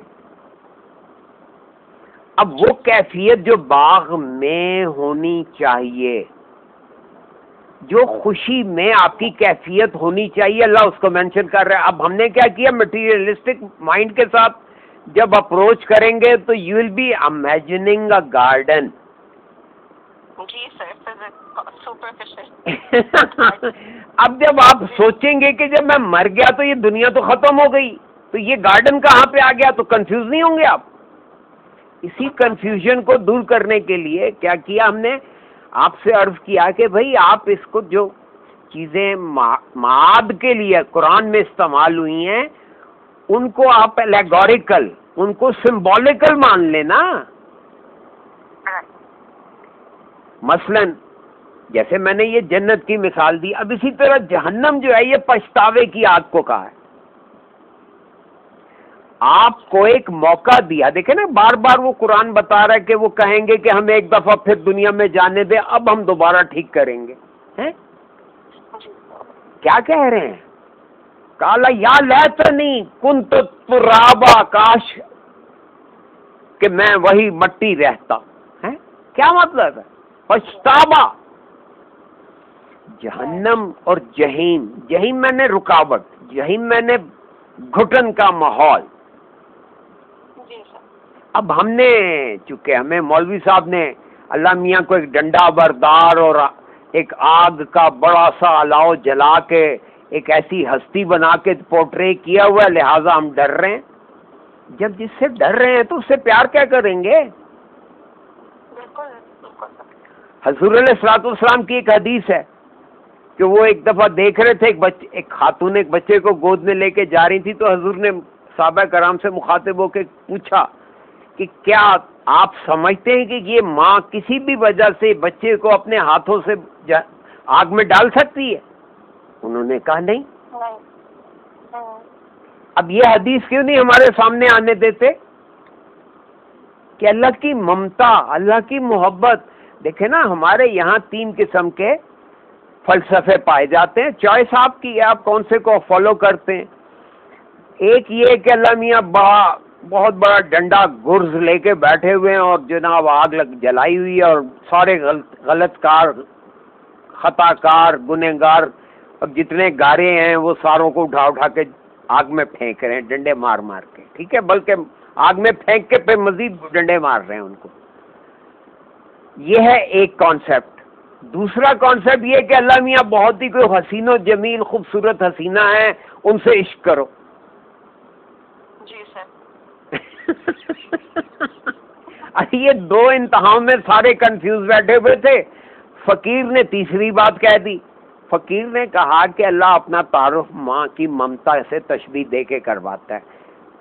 S1: اب وہ کیفیت جو باغ میں ہونی چاہیے، جو خوشی میں آپ کی کیفیت ہونی چاہیے، اللہ اس کو مینشن کر رہا ہے. اب ہم نے کیا کیا، مٹیریلسٹک مائنڈ کے ساتھ جب اپروچ کریں گے تو you will be imagining a garden.
S2: جی سر سپرفیشل.
S1: اب جب آپ سوچیں گے کہ جب میں مر گیا تو یہ دنیا تو ختم ہو گئی، تو یہ گارڈن کہاں پہ آ گیا، تو کنفیوز نہیں ہوں گے آپ. اسی کنفیوژن کو دور کرنے کے لیے کیا کیا ہم نے، آپ سے عرض کیا کہ بھئی آپ اس کو جو چیزیں معاد کے لیے قرآن میں استعمال ہوئی ہیں ان کو آپ الیگوریکل، ان کو سمبولیکل مان لینا. مثلا جیسے میں نے یہ جنت کی مثال دی، اب اسی طرح جہنم جو ہے یہ پچھتاوے کی آگ کو کہا ہے. آپ کو ایک موقع دیا، دیکھیں نا بار بار وہ قرآن بتا رہا ہے کہ وہ کہیں گے کہ ہم ایک دفعہ پھر دنیا میں جانے دیں، اب ہم دوبارہ ٹھیک کریں گے. کیا کہہ رہے ہیں؟ کالا یا لیتنی کنت ترابا، کاش کہ میں وہی مٹی رہتا. ہے کیا مطلب ہے؟ پچھتاوا. جہنم اور جہیم، جہیم میں نے رکاوٹ، جہیم میں نے گھٹن کا ماحول. اب ہم نے چونکہ ہمیں مولوی صاحب نے اللہ میاں کو ایک ڈنڈا بردار اور ایک آگ کا بڑا سا الاؤ جلا کے ایک ایسی ہستی بنا کے پورٹرے کیا ہوا ہے، لہٰذا ہم ڈر رہے ہیں. جب جس سے ڈر رہے ہیں تو اس سے پیار کیا کریں گے؟ حضور علیہ الصلوۃ والسلام کی ایک حدیث ہے کہ وہ ایک دفعہ دیکھ رہے تھے ایک بچے ایک خاتون ایک بچے کو گود میں لے کے جا رہی تھی، تو حضور نے صحابہ کرام سے مخاطب ہو کے پوچھا کہ کیا آپ سمجھتے ہیں کہ یہ ماں کسی بھی وجہ سے بچے کو اپنے ہاتھوں سے آگ میں ڈال سکتی ہے؟ انہوں نے کہا نہیں۔ اب یہ حدیث کیوں نہیں ہمارے سامنے آنے دیتے کہ اللہ کی ممتا، اللہ کی محبت؟ دیکھیں نا، ہمارے یہاں تین قسم کے فلسفے پائے جاتے ہیں، چوائس آپ کی ہے، آپ کون سے کو فالو کرتے ہیں۔ ایک یہ کہ اللہ میاں بڑا بہت بڑا ڈنڈا گرز لے کے بیٹھے ہوئے ہیں اور جناب آگ لگ جلائی ہوئی ہے، اور سارے غلط غلط کار، خطا کار، گنہگار اور جتنے گارے ہیں وہ ساروں کو اٹھا اٹھا کے آگ میں پھینک رہے ہیں ڈنڈے مار مار کے، ٹھیک ہے، بلکہ آگ میں پھینک کے پھر مزید ڈنڈے مار رہے ہیں ان کو۔ یہ ہے ایک کانسیپٹ۔ دوسرا کانسیپٹ یہ کہ اللہ میاں بہت ہی کوئی حسین و جمیل خوبصورت حسینہ ہے، ان سے عشق کرو۔
S2: جی سر۔
S1: یہ دو انتہاؤں میں سارے کنفیوز بیٹھے ہوئے تھے۔ فقیر نے تیسری بات کہہ دی، فقیر نے کہا کہ اللہ اپنا تعارف ماں کی ممتا سے تشبیہ دے کے کرواتا ہے،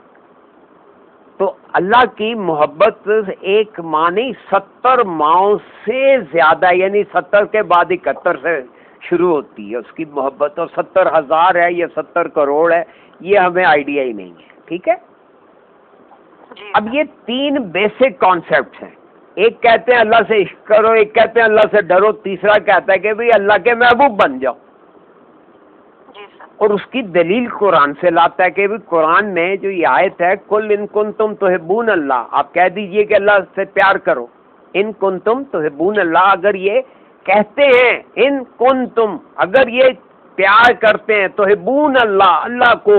S1: تو اللہ کی محبت ایک ماں نہیں ستر ماؤں سے زیادہ، یعنی ستر کے بعد اکہتر سے شروع ہوتی ہے اس کی محبت، اور ستر ہزار ہے یا ستر کروڑ ہے یہ ہمیں آئیڈیا ہی نہیں ہے، ٹھیک ہے۔ اب یہ تین بیسک کانسیپٹس ہیں، ایک کہتے ہیں اللہ سے عشق کرو، ایک کہتے ہیں اللہ سے ڈرو، تیسرا کہتا ہے کہ بھئی اللہ کے محبوب بن جاؤ، اور اس کی دلیل قرآن سے لاتا ہے کہ بھی قرآن میں جو یہ آیت ہے کل ان کنتم تحبون اللہ، آپ کہہ دیجئے کہ اللہ سے پیار کرو، ان کنتم تحبون اللہ، اگر یہ کہتے ہیں ان کنتم، اگر یہ پیار کرتے ہیں تحبون اللہ، اللہ کو،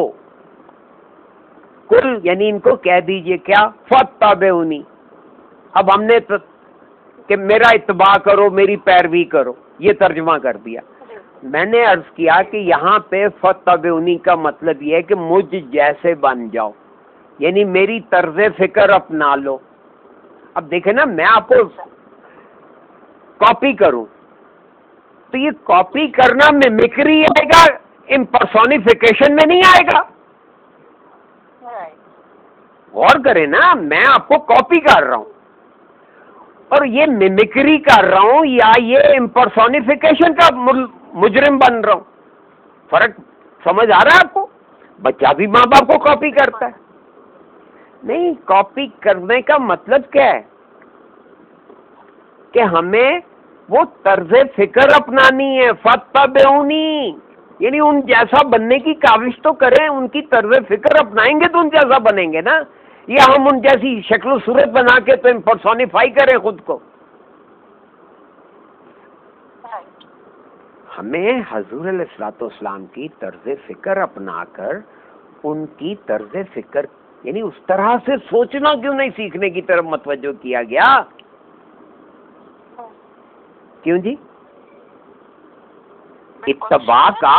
S1: کل یعنی ان کو کہہ دیجئے کیا، فاتبعونی، اب ہم نے کہ میرا اتباع کرو، میری پیروی کرو، یہ ترجمہ کر دیا۔ میں نے عرض کیا کہ یہاں پہ فتبعونی کا مطلب یہ ہے کہ مجھ جیسے بن جاؤ، یعنی میری طرز فکر اپنا لو۔ اب دیکھیں نا، میں آپ کو کاپی کروں تو یہ کاپی کرنا میمکری آئے گا، امپرسونیفیکیشن میں نہیں آئے گا۔ غور کریں نا، میں آپ کو کاپی کر رہا ہوں اور یہ میمکری کر رہا ہوں یا یہ امپرسونیفیکیشن کا مجرم بن رہا ہوں، فرق سمجھ آ رہا ہے آپ کو؟ بچہ بھی ماں باپ کو کاپی کرتا ہے، نہیں، کاپی کرنے کا مطلب کیا ہے کہ ہمیں وہ طرز فکر اپنانی ہے، فتبعونی، یعنی ان جیسا بننے کی کاوش تو کریں، ان کی طرز فکر اپنائیں گے تو ان جیسا بنیں گے نا، یا ہم ان جیسی شکل و صورت بنا کے تو امپرسونیفائی کریں خود کو۔ ہمیں حضور علیہ الصلوۃ والسلام کی طرز فکر اپنا کر ان کی طرز فکر، یعنی اس طرح سے سوچنا کیوں نہیں سیکھنے کی طرف متوجہ کیا گیا؟ کیوں جی؟ اتباع کا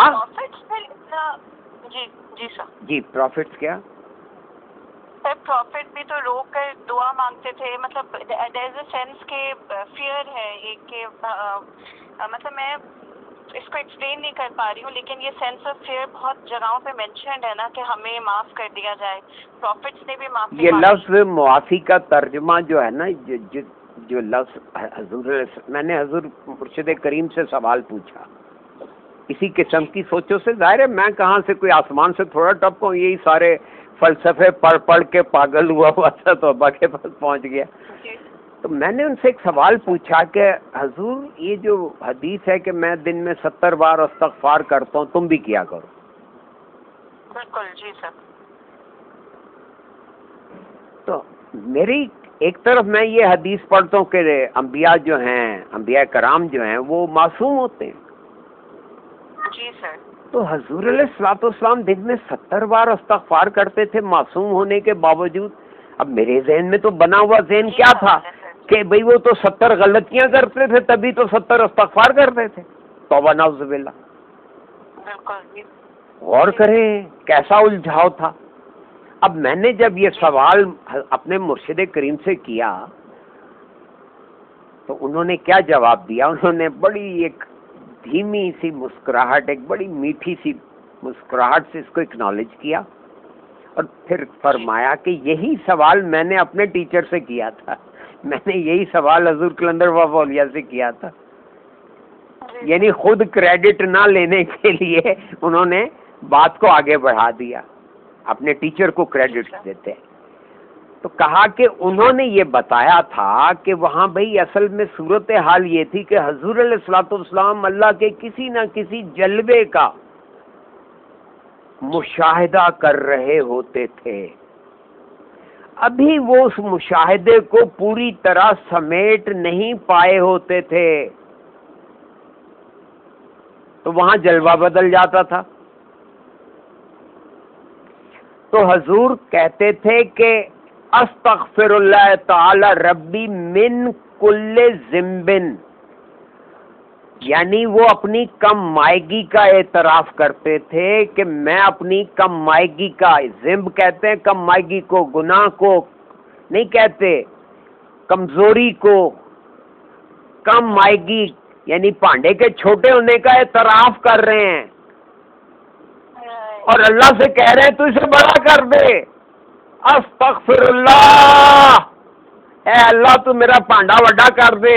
S2: جی جی سر
S1: جی پروفٹس کیا
S2: سر، پروفٹ بھی تو روک کر دعا مانگتے تھے، مطلب دیر از اے سینس کے فیئر ہے ایک کہ مطلب میں اس کو ایکسپلین نہیں کر پا رہی ہوں، لیکن یہ سینس آف فیئر بہت جگہوں پہ مینشنڈ ہے نا کہ ہمیں معاف کر دیا جائے، پروفٹس نے بھی معافی۔
S1: یہ لفظ معافی کا ترجمہ جو ہے نا، جو, جو, جو لفظ حضور، میں نے حضور مرشد کریم سے سوال پوچھا اسی قسم کی سوچوں سے، ظاہر ہے میں کہاں سے کوئی آسمان سے تھوڑا ٹپکوں، یہی سارے فلسفے پڑھ پڑھ کے پاگل ہوا ہوا تھا تو ابا کے پاس پہنچ گیا۔ تو میں نے ان سے ایک سوال پوچھا کہ حضور یہ جو حدیث ہے کہ میں دن میں ستر بار استغفار کرتا ہوں، تم بھی کیا کرو۔
S2: بالکل جی سر۔
S1: تو میری ایک طرف میں یہ حدیث پڑھتا ہوں کہ انبیاء جو ہیں، انبیاء کرام جو ہیں وہ معصوم ہوتے ہیں،
S2: جی سر۔
S1: تو حضور علیہ الصلوۃ والسلام دن میں ستر بار استغفار کرتے تھے معصوم ہونے کے باوجود۔ اب میرے ذہن میں تو بنا ہوا ذہن کیا تھا کہ بھئی وہ تو ستر غلطیاں کرتے تھے تبھی تو ستر استغفار کرتے تھے، توبہ نعوذ باللہ۔
S2: بالکل
S1: غور کریں کیسا الجھاؤ تھا۔ اب میں نے جب یہ سوال اپنے مرشد کریم سے کیا تو انہوں نے کیا جواب دیا؟ انہوں نے بڑی ایک دھیمی سی مسکراہٹ، ایک بڑی میٹھی سی مسکراہٹ سے اس کو اکنالج کیا، اور پھر فرمایا کہ یہی سوال میں نے اپنے ٹیچر سے کیا تھا، میں نے یہی سوال حضور کلندر بابا اولیاء سے کیا تھا. یعنی خود کریڈٹ نہ لینے کے لیے انہوں نے بات کو آگے بڑھا دیا، اپنے ٹیچر کو کریڈٹ دیتے. تو کہا کہ انہوں نے یہ بتایا تھا کہ وہاں بھئی اصل میں صورتحال یہ تھی کہ حضور علیہ الصلوۃ والسلام اللہ کے کسی نہ کسی جلوے کا مشاہدہ کر رہے ہوتے تھے، ابھی وہ اس مشاہدے کو پوری طرح سمیٹ نہیں پائے ہوتے تھے، تو وہاں جلوہ بدل جاتا تھا. تو حضور کہتے تھے کہ استغفر اللہ تعالی ربی من کل ذنب، یعنی وہ اپنی کم مائگی کا اعتراف کرتے تھے کہ میں اپنی کم مائگی کا، ذنب کہتے ہیں کم مائگی کو، گناہ کو نہیں کہتے، کمزوری کو، کم مائگی یعنی پانڈے کے چھوٹے ہونے کا اعتراف کر رہے ہیں، اور اللہ سے کہہ رہے ہیں تو اسے بڑا کر دے. استغفر اللہ، اے اللہ تو میرا پانڈا وڈا کر دے.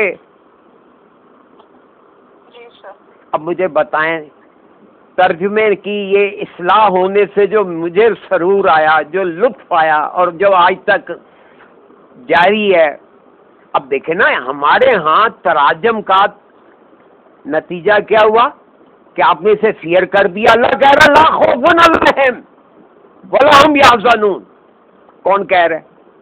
S1: اب مجھے بتائیں ترجمے کی یہ اصلاح ہونے سے جو مجھے سرور آیا، جو لطف آیا، اور جو آج تک جاری ہے. اب دیکھیں نا ہمارے ہاں تراجم کا نتیجہ کیا ہوا کہ آپ نے اسے سیر کر دیا. اللہ کہہ رہا لا خوف علیہم ولا هم یحزنون. کون کہہ رہے؟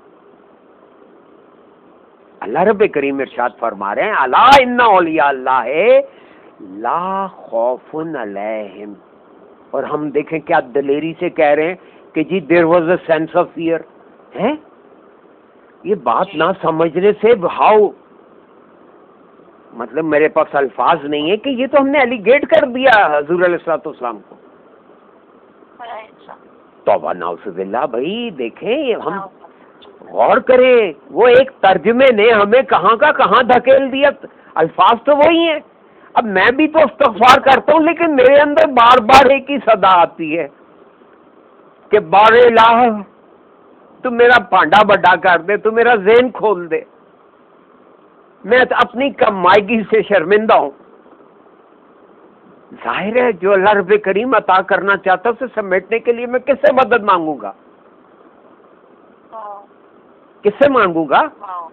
S1: اللہ رب کریم ارشاد فرما رہے ہیں الا ان اولیاء اللہ لا خوف علیہم. اور ہم دیکھیں کیا دلیری سے کہہ رہے ہیں کہ جی there was a sense of fear. ہے یہ بات نہ سمجھنے سے ہاؤ، مطلب میرے پاس الفاظ نہیں ہے کہ یہ تو ہم نے ایلیگیٹ کر دیا حضور علیہ الصلوۃ والسلام کو. توبہ نعوذ باللہ. بھائی دیکھیں ہم غور کریں، وہ ایک ترجمے نے ہمیں کہاں کا کہاں دھکیل دیا. الفاظ تو وہی ہیں. اب میں بھی تو استغفار کرتا ہوں لیکن میرے اندر بار بار ایک ہی صدا آتی ہے کہ بار الہ تو میرا پانڈا بڑا کر دے، تو میرا ذہن کھول دے. میں اپنی کمائیگی سے شرمندہ ہوں. ظاہر ہے جو اللہ رب کریم عطا کرنا چاہتا ہے اسے سمیٹنے کے لیے میں کس سے مدد مانگوں گا؟ کس سے مانگوں گا؟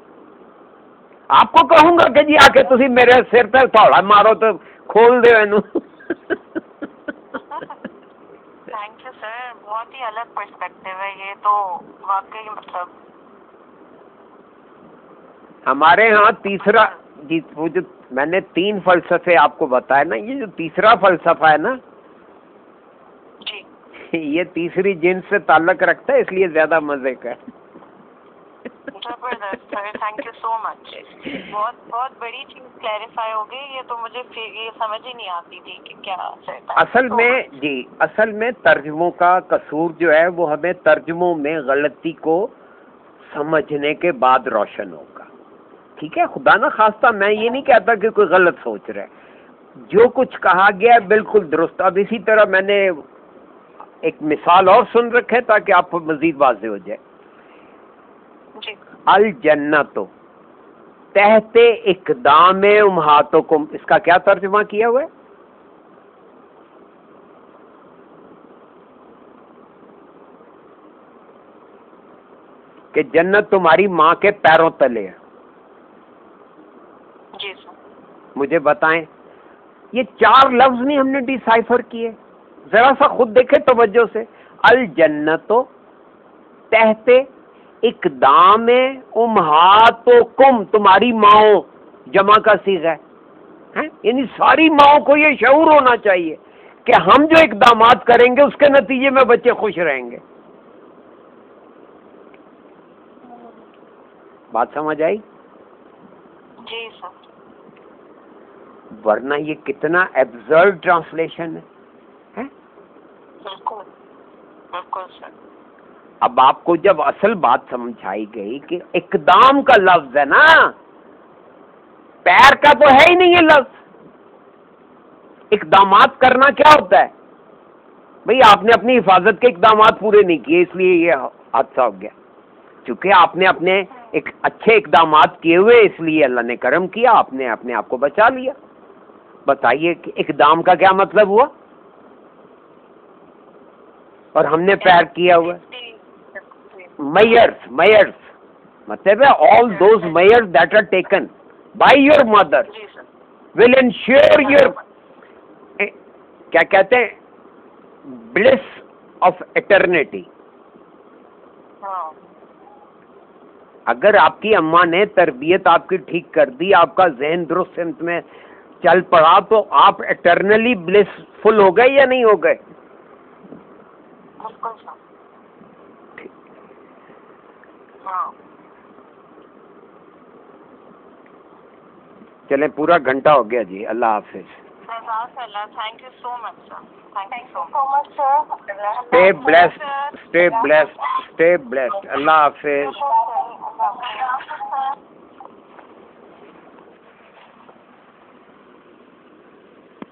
S1: آپ کو کہوں گا کہ جی آ کے تسی میرے سر پہ تھوڑا مارو تو کھول دے اینو.
S2: تھینک یو سر، بہت ہی الگ پرسپیکٹیو ہے یہ تو واقعی. مطلب
S1: ہمارے ہاں تیسرا جی وہ جو میں نے تین فلسفے آپ کو بتائے نا، یہ جو تیسرا فلسفہ ہے نا
S2: جی
S1: یہ تیسری جنس سے تعلق رکھتا ہے، اس لیے زیادہ مزے کا ہے.
S2: زبردست سر، تھینک یو سو مچ. بہت بہت بڑی چیز کلیریفائی ہو گئی. یہ تو مجھے یہ سمجھ ہی نہیں آتی تھی کہ کیا
S1: اصل میں جی اصل میں ترجموں کا قصور جو ہے وہ ہمیں ترجموں میں غلطی کو سمجھنے کے بعد روشن ہوگا. ٹھیک ہے، خدا نہ خواستہ میں یہ نہیں کہتا کہ کوئی غلط سوچ رہا ہے، جو کچھ کہا گیا ہے بالکل درست. اب اسی طرح میں نے ایک مثال اور سن رکھے تاکہ آپ کو مزید واضح ہو جائے.
S2: جی
S1: الجنت تحت اقدام امہاتکم، اس کا کیا ترجمہ کیا ہوا ہے؟ کہ جنت تمہاری ماں کے پیروں تلے ہے.
S2: جی سر.
S1: مجھے بتائیں یہ چار لفظ نہیں ہم نے ڈیسائفر کیے؟ ذرا سا خود دیکھیں توجہ سے. الجنت تحت اقدام امہاتکم، تمہاری ماؤں، جمع کا صیغہ ہے، یعنی ساری ماؤں کو یہ شعور ہونا چاہیے کہ ہم جو اقدامات کریں گے اس کے نتیجے میں بچے خوش رہیں گے. بات سمجھ آئی؟
S2: جی سر.
S1: ورنہ یہ کتنا ایبزرڈ ٹرانسلیشن ہے.
S2: بالکل بالکل سر.
S1: اب آپ کو جب اصل بات سمجھائی گئی کہ اقدام کا لفظ ہے نا، پیر کا تو ہے ہی نہیں یہ لفظ. اقدامات کرنا کیا ہوتا ہے بھئی؟ آپ نے اپنی حفاظت کے اقدامات پورے نہیں کیے اس لیے یہ حادثہ ہو گیا. چونکہ آپ نے اپنے ایک اچھے اقدامات کیے ہوئے اس لیے اللہ نے کرم کیا، آپ نے اپنے آپ کو بچا لیا. بتائیے کہ اقدام کا کیا مطلب ہوا؟ اور ہم نے پیر کیا ہوا میئرس میئرس مطلب ہے all those measures that are taken by your mother will ensure your کیا کہتے ہیں بلس آف ایٹرنیٹی. اگر آپ کی اماں نے تربیت آپ کی ٹھیک کر دی، آپ کا ذہن درست سمت میں چل پڑا، تو آپ ایٹرنلی بلس فل ہو گئے یا نہیں ہو گئے؟ چلیں پورا گھنٹہ ہو گیا جی. اللہ حافظ.
S2: Thank you so much sir. Thank you
S3: so much sir.
S1: Stay blessed stay blessed stay blessed. اللہ حافظ.